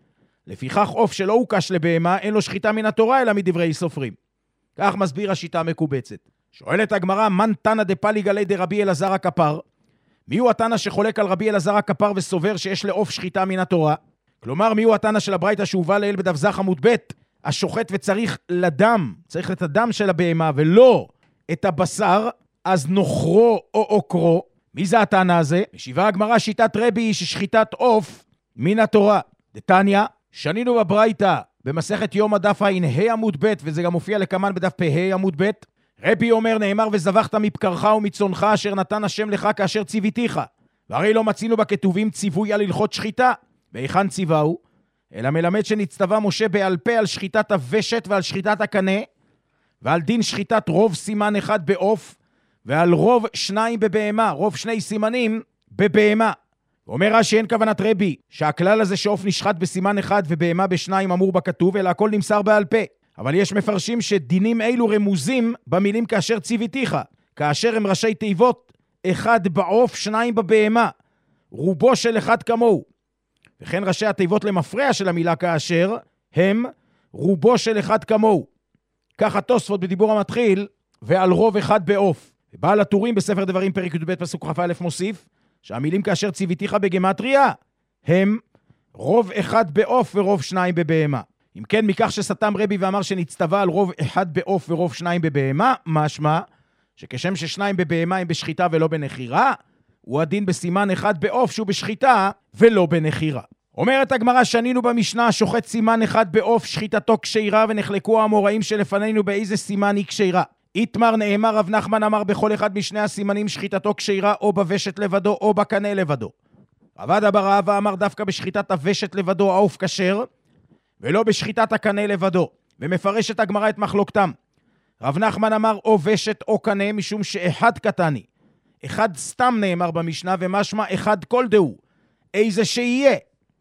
[SPEAKER 1] לפיכך עוף שלא הוקש לבהמה אין לו שחיטה מן התורה אלא מדברי סופרים. כך מסביר השיטה המקובצת. שואלת הגמרא, מן תנא דפליגא ליה דרבי אלעזר הכפר? מי הוא התנא שחולק על רבי אלעזר הכפר וסובר שיש לעוף שחיטה מן התורה? כלומר, מי הוא התנא של הברייתא שהובא לעיל בדף ז עמוד ב', השוחט וצריך לדם, צריך את הדם של הבהמה ולא את הבשר, אז נוכרו או עוקרו. מי זה התנא הזה? משיבה הגמרא שיטת רבי היא ששחיטת עוף מן התורה. דתניא, שנינו בברייתא במסכת יום הדף ה' עמוד ב', וזה גם מופיע לכמן בדף פ' עמוד ב', רבי אומר נאמר וזבחת מבקרך ומצונך אשר נתן השם לך כאשר ציוויתיך. והרי לא מצינו בכתובים ציווי על הלכות שחיטה. והיכן ציווהו? אלא מלמד שנצטווה משה בעל פה על שחיטת הוושת ועל שחיטת הקנה, ועל דין שחיטת רוב סימן אחד בעוף, ועל רוב 2 בבהמה, רוב 2 סימנים בבהמה. אומר רש"י אין כוונת רבי שהכלל הזה שעוף נשחט בסימן אחד ובהמה ב2 אמור בכתוב, אלא הכל נמסר בעל פה. אבל יש מפרשים שדינים אלו רמוזים במילים כאשר ציוויתיך, כאשר הם ראשי תיבות 1 בעוף 2 בבהמה, רובו של אחד כמוהו. וכן ראשי התיבות למפרע של המילה כאשר הם רובו של אחד כמוהו. כך התוספות בדיבור המתחיל ועל רוב 1 בעוף. בעל הטורים בספר דברים פרק י"ב פסוק כ"א מוסיף שהמילים כאשר ציוויתיך בגימטריה הם רוב 1 בעוף ורוב 2 בבהמה. אם כן, מכך שסתם רבי ואמר שנצטווה על רוב 1 בעוף ורוב 2 בבהמה, משמע שכשם ששניים בבהמה הם בשחיטה ולא בנחירה, הוא הדין בסימן 1 בעוף שהוא בשחיטה ולא בנחירה. אומרת הגמרא, שנינו במשנה, שוחט סימן 1 בעוף שחיטתו כשירה, ונחלקו האמוראים שלפנינו באיזה סימן היא כשירה. איתמר נאמר, רב נחמן אמר בכל אחד משני הסימנים שחיטתו כשירה או בוושת לבדו או בקנה לבדו. רב עדה בר אבא אמר דווקא בשחיטת הוושת לבדו העוף כשר, ולא בשחיטת הקנה לבדו, ומפרשת הגמרא את מחלוקתם. רב נחמן אמר או ושת או קנה, משום שאחד קטני. אחד סתם נאמר במשנה, ומשמע אחד כל דהו, איזה שיהיה.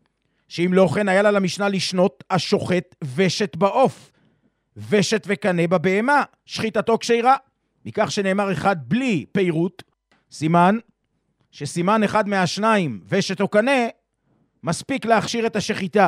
[SPEAKER 1] שאם לא כן היה לה למשנה לשנות השוחט ושת בעוף, ושת וקנה בבהמה, שחיטתו כשירה. מכך שנאמר אחד בלי פירוט, סימן שסימן אחד מהשניים ושת או קנה, מספיק להכשיר את השחיטה.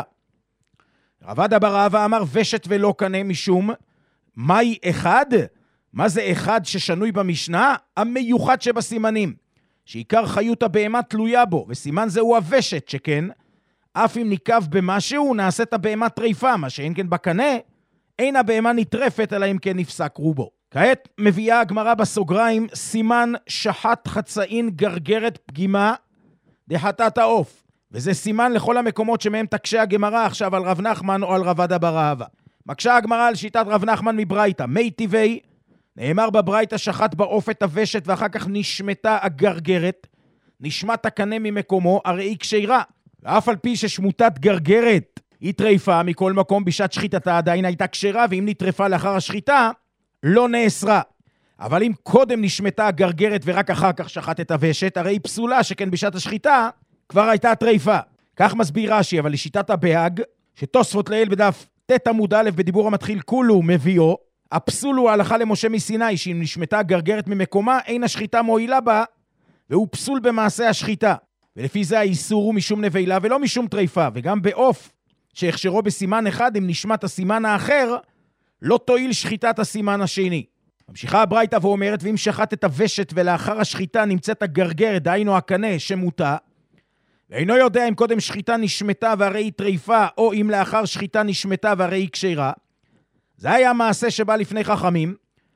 [SPEAKER 1] רב עדה בר אבא אמר ושת ולא קנה, משום מהי אחד? מה זה אחד ששנוי במשנה? המיוחד שבסימנים, שעיקר חיות הבהמה תלויה בו, וסימן זה הוא הוושת, שכן אף אם ניקב במשהו נעשית הבהמה טריפה, מה שאין כן בקנה אין הבהמה נטרפת אלא אם כן נפסק רובו. כעת מביאה הגמרא בסוגריים סימן שחט חצאין גרגרת פגימה דחטאת העוף, וזה סימן לכל המקומות שמהם תקשה הגמרא עכשיו על רב נחמן או על רב עדה בר אבא. מקשה הגמרא על שיטת רב נחמן מברייתא, מי טבעי נאמר בברייתא שחט בעוף את הוושת ואחר כך נשמטה הגרגרת, נשמט הקנה ממקומו, הרי היא כשירה. ואף על פי ששמוטת גרגרת היא טריפה, מכל מקום בשעת שחיטתה עדיין הייתה כשירה, ואם נטרפה לאחר השחיטה, לא נאסרה. אבל אם קודם נשמטה הגרגרת ורק אחר כך שחט את הוושת, הרי היא פסולה, שכן בשעת השחיטה כבר הייתה טריפה. כך מסביר רש"י, אבל לשיטת הבהג, שתוספות לעיל בדף ט' עמוד א' בדיבור המתחיל כולו מביאו, הפסול הוא ההלכה למשה מסיני, שאם נשמטה הגרגרת ממקומה, אין השחיטה מועילה בה, והוא פסול במעשה השחיטה. ולפי זה האיסור הוא משום נבילה ולא משום טריפה, וגם בעוף שהכשרו בסימן אחד, אם נשמט הסימן האחר, לא תועיל שחיטת הסימן השני. ממשיכה הברייתא ואומרת, ואם שחט את הוושת ולאחר השחיטה נמצאת הגרגרת, דהיינו הקנה שמוטה, ואינו יודע אם קודם שחיטה נשמטה והרי היא טריפה, או אם לאחר שחיטה נשמטה והרי היא כשירה, זה היה מעשה שבא לפני חכמים,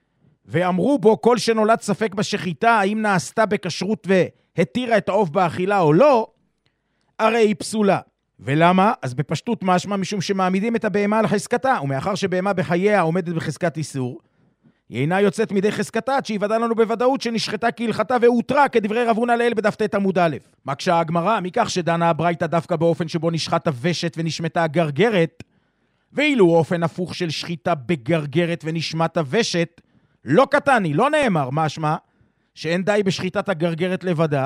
[SPEAKER 1] ואמרו בו כל שנולד ספק בשחיטה, האם נעשתה בכשרות והתירה את העוף באכילה או לא, הרי היא פסולה. ולמה? אז בפשטות משמע משום שמעמידים את הבהמה על חזקתה, ומאחר שבהמה בחייה עומדת בחזקת איסור, היא אינה יוצאת מידי חזקתה, עד שיוודע לנו בוודאות שנשחטה כהלכתה והותרה, כדברי רב הונא לעיל בדף ט' עמוד א'. מקשה הגמרא, מכך שדנה הברייתא דווקא באופן שבו נשחט הוושת ונשמטה הגרגרת, ואילו אופן הפוך של שחיטה בגרגרת ונשמט הוושת, לא קטני, לא נאמר, משמע, שאין די בשחיטת הגרגרת לבדה,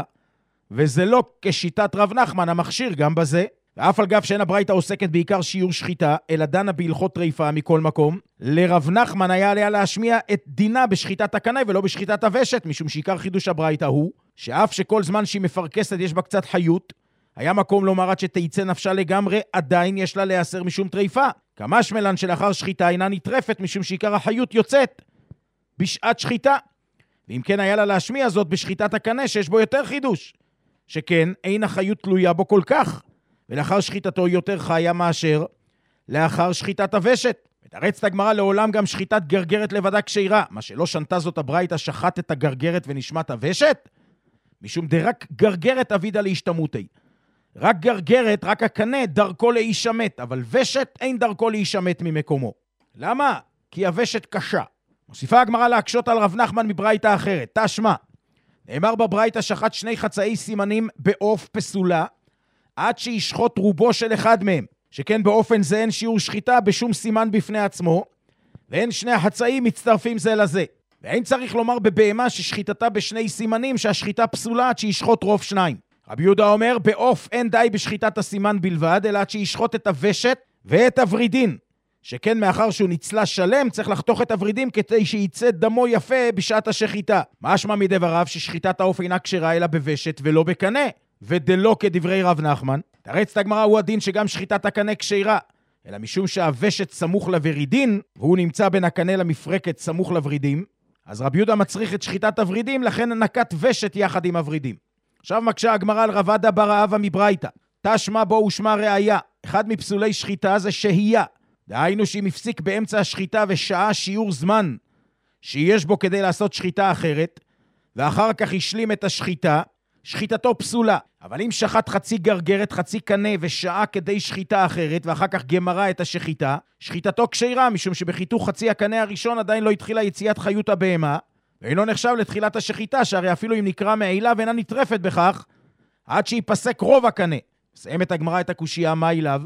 [SPEAKER 1] וזה לא כשיטת רב נחמן המכשיר גם בזה, ואף על גב שאין הברייתא עוסקת בעיקר שיעור שחיטה, אלא דנה בהלכות טריפה מכל מקום, לרב נחמן היה עליה להשמיע את דינה בשחיטת הקנה ולא בשחיטת הוושת, משום שעיקר חידוש הברייתא הוא, שאף שכל זמן שהיא מפרקסת יש בה קצת חיות, היה מקום לומר עד שתיצא נפשה לגמרי, עדיין יש לה להיאסר משום טריפה. כמשמלן שלאחר שחיטה אינה נטרפת, משום שעיקר החיות יוצאת בשעת שחיטה. ואם כן היה לה להשמיע זאת בשחיטת הקנה, שיש בו יותר חידוש, שכן אין החיות תלויה בו כל כך, ולאחר שחיטתו יותר חיה מאשר לאחר שחיטת הוושת. מתרצת הגמרא לעולם גם שחיטת גרגרת לבדה כשירה, מה שלא שנתה זאת הברייתא שחט את הגרגרת ונשמט הוושת, משום דרק גרגרת אבידה להשתמותי. רק גרגרת, רק הקנה, דרכו להישמט, אבל ושת אין דרכו להישמט ממקומו. למה? כי הוושת קשה. מוסיפה הגמרא להקשות על רב נחמן מברייתא אחרת. תשמע, נאמר בברייתא שחט 2 חצאי סימנים בעוף פסולה, עד שישחוט רובו של אחד מהם, שכן באופן זה אין שיעור שחיטה בשום סימן בפני עצמו, ואין 2 החצאים מצטרפים זה לזה. ואין צריך לומר בבהמה ששחיטתה ב2 סימנים שהשחיטה פסולה עד שישחוט רוב 2. רבי יהודה אומר, בעוף אין די בשחיטת הסימן בלבד, אלא עד שישחוט את הוושת ואת הורידין, שכן מאחר שהוא נצלה שלם, צריך לחתוך את הורידים כדי שיצא דמו יפה בשעת השחיטה. משמע מדבריו ששחיטת העוף אינה כשרה אלא בוושת ולא בקנה, ודלא כדברי רב נחמן. תרצת הגמרא הוא הדין שגם שחיטת הקנה כשרה, אלא משום שהוושת סמוך לורידין, והוא נמצא בין הקנה למפרקת סמוך לורידים, אז רבי יהודה מצריך את שחיטת הורידים, לכן נקט ושת יחד עם הורידים. עכשיו מקשה הגמרא על רב עדה בר אבא מברייתא. תשמע בו ושמע ראיה. אחד מפסולי שחיטה זה שהייה. דהיינו שאם הפסיק באמצע השחיטה ושעה שיעור זמן שיש בו כדי לעשות שחיטה אחרת, ואחר כך השלים את השחיטה, שחיטתו פסולה. אבל אם שחט חצי גרגרת, חצי קנה ושעה כדי שחיטה אחרת, ואחר כך גמרה את השחיטה, שחיטתו כשירה, משום שבחיתוך חצי הקנה הראשון עדיין לא התחילה יציאת חיות הבהמה, ואינו נחשב לתחילת השחיטה, שהרי אפילו אם נקרא מעילה ואינה נטרפת בכך, עד שיפסק רוב הקנה. מסיימת הגמרא את הקושיה, מה אליו?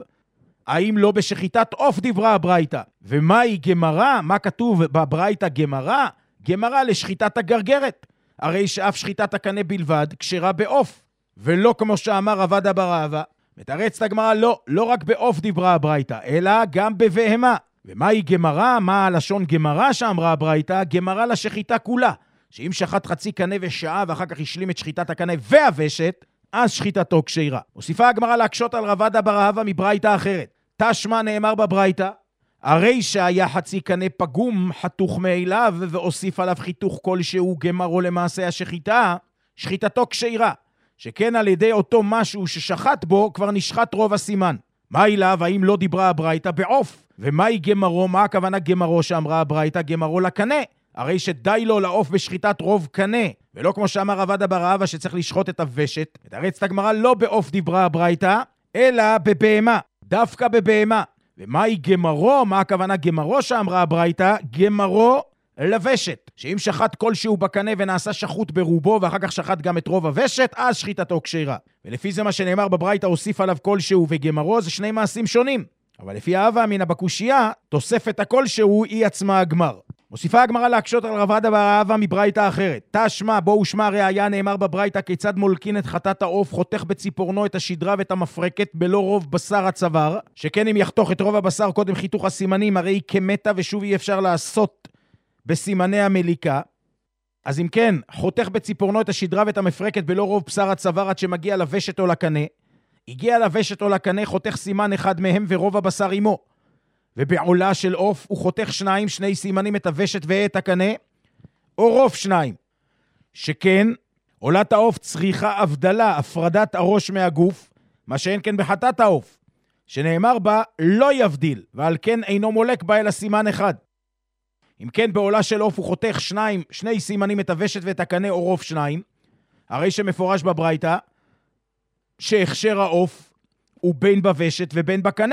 [SPEAKER 1] האם לא בשחיטת עוף דיברה הברייתא? ומהי גמרה? מה כתוב בברייתא גמרה? גמרה לשחיטת הגרגרת. הרי שאף שחיטת הקנה בלבד כשרה בעוף, ולא כמו שאמר רב עדה בר אבא. מתרצת הגמרא, לא רק בעוף דיברה הברייתא, אלא גם בבהמה. ומהי גמרה? מה הלשון גמרה שאמרה הברייתא? גמרה לשחיטה כולה, שאם שחט חצי קנה ושעה ואחר כך השלים את שחיטת הקנה והוושת, אז שחיטתו כשרה. מוסיפה הגמרא להקשות על רב עדה בר אבא מברייתא אחרת. תשמע נאמר בברייתא, הרי שהיה חצי קנה פגום חתוך מאליו והוסיף עליו חיתוך כלשהו גמרו למעשה השחיטה, שחיטתו כשרה, שכן על ידי אותו משהו ששחט בו כבר נשחט רוב הסימן. מה אליו? האם לא דיברה הברייתא בעוף? ומהי גמרו? מה הכוונה גמרו שאמרה הברייתא? גמרו לקנה. הרי שדי לו לעוף בשחיטת רוב קנה, ולא כמו שאמר רב עדה בר אבא שצריך לשחוט את הוושת. מתרצת הגמרא, לא בעוף דיברה הברייתא, אלא בבהמה, דווקא בבהמה. ומהי גמרו? מה הכוונה גמרו שאמרה הברייתא? גמרו לוושת, שאם שחט כלשהו בקנה ונעשה שחוט ברובו, ואחר כך שחט גם את רוב הוושת, אז שחיטתו כשרה. ולפי זה מה שנאמר בברייתא, הוסיף עליו כלשהו וגמרו, זה שני מעשים שונים. אבל לפי ההווה אמינא בקושיה, תוספת הכלשהו היא עצמה הגמר. מוסיפה הגמרא להקשות על רב עדה בר אהבה מברייתא אחרת. תשמע, בו ושמע ראיה, נאמר בברייתא, כיצד מולקין את חטאת העוף, חותך בציפורנו את השדרה ואת המפרקת, בלא רוב בשר הצוואר, שכן אם יחתוך את רוב הבשר קודם חיתוך הסימנים, הרי היא כמתה ושוב אי אפשר לעשות בסימני המליקה. אז אם כן, חותך בציפורנו את השדרה ואת המפרקת בלא רוב בשר הצוואר עד שמגיע לוושת או לקנה. הגיע לוושת או לקנה, חותך סימן אחד מהם ורוב הבשר עמו. ובעולה של עוף הוא חותך שני סימנים, את הוושת ואת הקנה, או רוב שניים. שכן, עולת העוף צריכה הבדלה, הפרדת הראש מהגוף, מה שאין כן בחטאת העוף, שנאמר בה לא יבדיל, ועל כן אינו מולק בה אלא סימן אחד. אם כן, בעולה של עוף הוא חותך שני סימנים, את הוושת ואת הקנה, או רוב שניים, הרי שמפורש בברייתא, שהכשר העוף הוא בין בוושת ובין בקנה.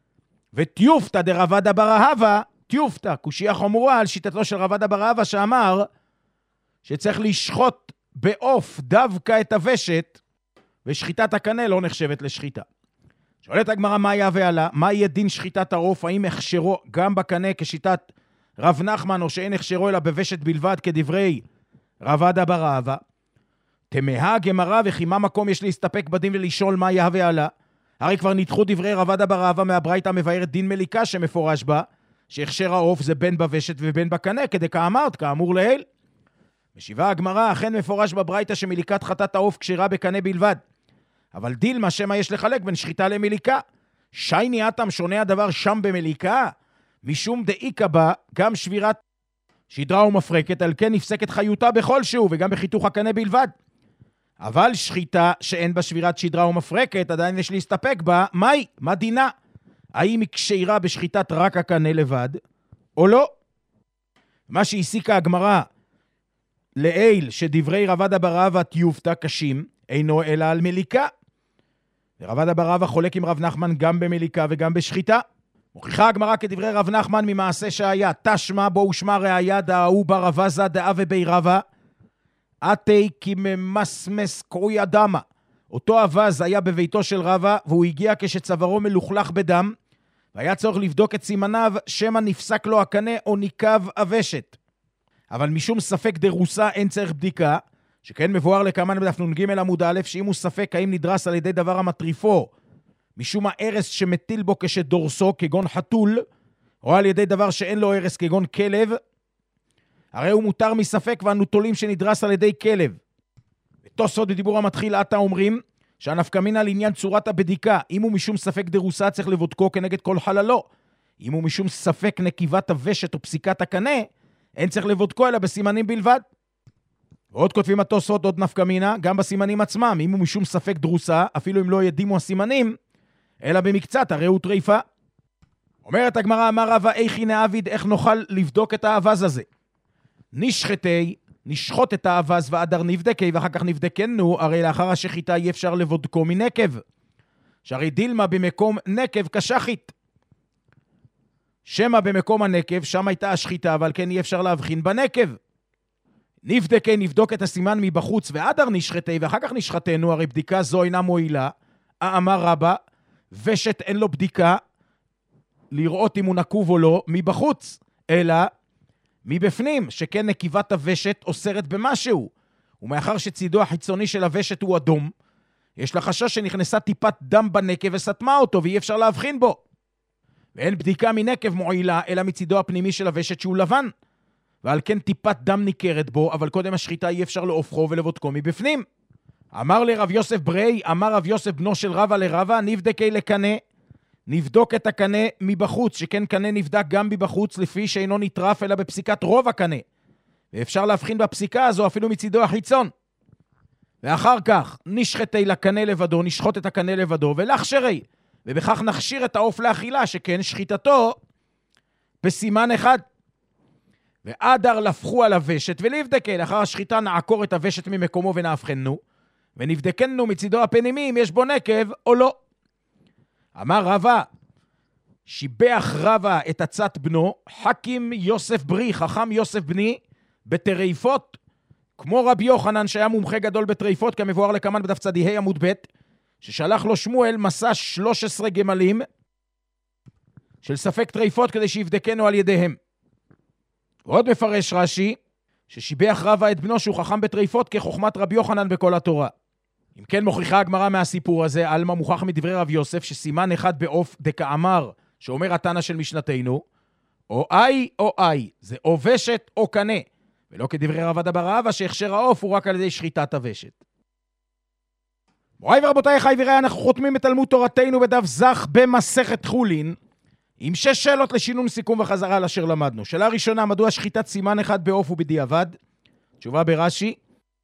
[SPEAKER 1] וטיופתא דרב עדה בר אהבה, טיופתא, קושיה חמורה על שיטתו של רב עדה בר אהבה, שאמר שצריך לשחוט בעוף דווקא את הוושת, ושחיטת הקנה לא נחשבת לשחיטה. שואלת הגמרא, מה היה ועלה? מה יהיה דין שחיטת העוף? האם הכשרו גם בקנה כשיטת רב נחמן, או שאין הכשרו אלא בוושת בלבד כדברי רב עדה בר אהבה? תמהה הגמרא, וכי מה מקום יש להסתפק בדין ולשאול מה היה ועלה? הרי כבר ניתחו דברי רב עדה בר אהבה מהברייתא המבארת דין מליקה שמפורש בה, שהכשר העוף זה בין בוושת ובין בקנה, כדי כאמרת, כאמור לעיל. משיבה הגמרא, אכן מפורש בברייתא שמליקת חטאת העוף כשרה בקנה בלבד. אבל דילמה שמא יש לחלק בין שחיטה למליקה. שייני אטם, שונה הדבר שם במליקה, משום דאיקה בה גם שבירת שדרה ומפרקת, על כן נפסקת חיותה בכל שהוא, וגם בחיתוך הקנה בלבד. אבל שחיטה שאין בה שבירת שדרה ומפרקת, עדיין יש להסתפק בה, מהי? מה דינה? האם היא כשרה בשחיטת רק הקנה לבד, או לא? מה שהסיקה הגמרא לעיל, שדברי רב עדה בר אהבה טיופתא קשים, אינו אלא על מליקה. ורב עדה בר אהבה חולק עם רב נחמן גם במליקה וגם בשחיטה. מוכיחה הגמרא כדברי רב נחמן ממעשה שהיה, תשמע בו ושמע ראיה דאהו בר אבזה דאה ובי רבא, עתי כי ממסמס קרוי אדמה. אותו אבז היה בביתו של רבא, והוא הגיע כשצווארו מלוכלך בדם, והיה צורך לבדוק את סימניו, שמא נפסק לו הקנה או ניקב הוושת. אבל משום ספק דרוסה אין צריך בדיקה, שכן מבואר לכמן בדף נ"ג עמוד א', שאם הוא ספק האם נדרס על ידי דבר המטריפו, משום הארס שמטיל בו כשדורסו, כגון חתול, או על ידי דבר שאין לו ארס, כגון כלב, הרי הוא מותר מספק, ואנו תולים שנדרס על ידי כלב. בתוספות בדיבור המתחיל עתה אומרים, שהנפקמינה לעניין צורת הבדיקה, אם הוא משום ספק דרוסה צריך לבודקו כנגד כל חללו. אם הוא משום ספק נקיבת הוושת או פסיקת הקנה, אין צריך לבודקו אלא בסימנים בלבד. ועוד כותבים התוספות עוד נפקמינה, גם בסימנים עצמם, אם הוא משום ספק דרוסה, אפילו אם לא ידימו הסימנים, אלא במקצת, הרי הוא טריפה. אומרת הגמרא, אמר רבא, איכי נעביד, איך נוכל לבדוק את האבז הזה? נשחטי, נשחוט את האבז ועדר נבדקי, ואחר כך נבדקנו, הרי לאחר השחיטה אי אפשר לבודקו מנקב. שהרי דילמה במקום נקב כשחית. שמה במקום הנקב, שם הייתה השחיטה, אבל כן אי אפשר להבחין בנקב. נבדקי, נבדוק את הסימן מבחוץ, ועדר נשחטי, ואחר כך נשחטנו, הרי בדיקה זו אינה מועילה. אמר רבא, ושת אין לו בדיקה, לראות אם הוא נקוב או לא, מבחוץ, אלא מבפנים, שכן נקיבת הוושת אוסרת במשהו. ומאחר שצידו החיצוני של הוושת הוא אדום, יש לה חשש שנכנסה טיפת דם בנקב וסתמה אותו, ואי אפשר להבחין בו. ואין בדיקה מנקב מועילה, אלא מצידו הפנימי של הוושת שהוא לבן. ועל כן טיפת דם ניכרת בו, אבל קודם השחיטה אי אפשר להופכו ולבודקו מבפנים. אמר לרב יוסף ברי, אמר רב יוסף בנו של רבא לרבא, נבדקי לקנה, נבדוק את הקנה מבחוץ, שכן קנה נבדק גם מבחוץ, לפי שאינו נטרף אלא בפסיקת רוב הקנה. ואפשר להבחין בפסיקה הזו אפילו מצידו החיצון. ואחר כך נשחטי לקנה לבדו, נשחוט את הקנה לבדו, ולהכשירי, ובכך נכשיר את העוף לאכילה, שכן שחיטתו בסימן אחד. ועדר לפחו על הוושת ולבדקי, לאחר השחיטה נעקור את הוושת ממקומו ונאבחנו, ונבדקנו מצידו הפנימי אם יש בו נקב או לא. אמר רבא, שיבח רבא את עצת בנו, חכים יוסף ברי, חכם יוסף בני, בתריפות, כמו רבי יוחנן שהיה מומחה גדול בתריפות, כמבואר לקמן בדף צדיהי עמוד ב', ששלח לו שמואל מסע 13 גמלים של ספק תריפות כדי שיבדקנו על ידיהם. ועוד מפרש רש"י, ששיבח רבא את בנו שהוא חכם בתריפות כחוכמת רבי יוחנן בכל התורה. אם כן מוכיחה הגמרא מהסיפור הזה, אלמה מוכח מדברי רב יוסף, שסימן אחד בעוף דקאמר, שאומר התנא של משנתנו, או איי, זה או ושת או קנה, ולא כדברי רב אבא בר אבא שהכשר העוף הוא רק על ידי שחיטת הוושת. מוריי ורבותיי, חי ורעי, אנחנו חותמים את תלמוד תורתנו בדף זך במסכת חולין, עם 6 שאלות לשינון סיכום וחזרה על אשר למדנו. שאלה ראשונה, מדוע שחיטת סימן אחד בעוף ובדיעבד? תשובה ברש"י.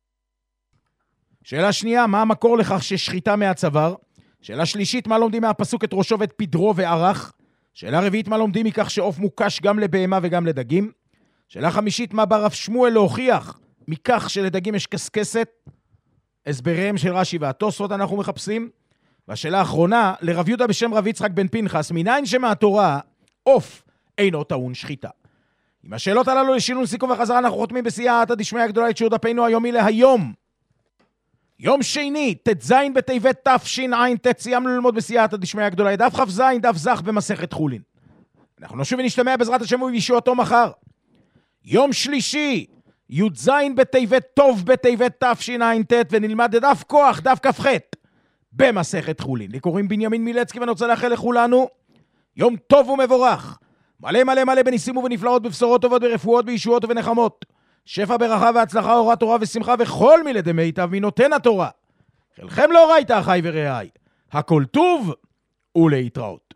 [SPEAKER 1] שאלה שנייה, מה המקור לכך ששחיטה מהצוואר? שאלה שלישית, מה לומדים מהפסוק את ראשו ואת פדרו וערך? שאלה רביעית, מה לומדים מכך שעוף מוקש גם לבהמה וגם לדגים? שאלה חמישית, מה בא רב שמואל להוכיח מכך שלדגים יש קסקסת? הסבריהם של רש"י והתוספות אנחנו מחפשים. והשאלה האחרונה, לרב יהודה בשם רב יצחק בן פנחס, מניין שמהתורה עוף אינו טעון שחיטה. עם השאלות הללו לשינון סיכום וחזרה אנחנו חותמים בסייעתא דשמיא הגדולה את שיעור דפנו היומי להיום. יום שני, ט"ז בטבת תשע"ט, סיימנו ללמוד בסייעתא דשמיא הגדולה, דף כ"ז, דף זך במסכת חולין. אנחנו נשוב ונשתמע בעזרת השם ובישועתו מחר. יום שלישי, י"ז בטבת טוב בטבת תשע"ט, ונלמד דף כוח, דף כ"ח, במסכת חולין. לי קוראים בנימין מילצקי, ואני רוצה לאחל לכולנו יום טוב ומבורך, מלא מלא מלא בניסים ובנפלאות, בבשורות טובות, ברפואות, בישועות ובנחמות, שפע ברכה והצלחה, אורת תורה ושמחה, וכל מילדי מיטב מנותן התורה. חלכם לא ראית, אחי ורעי, הכל טוב ולהתראות.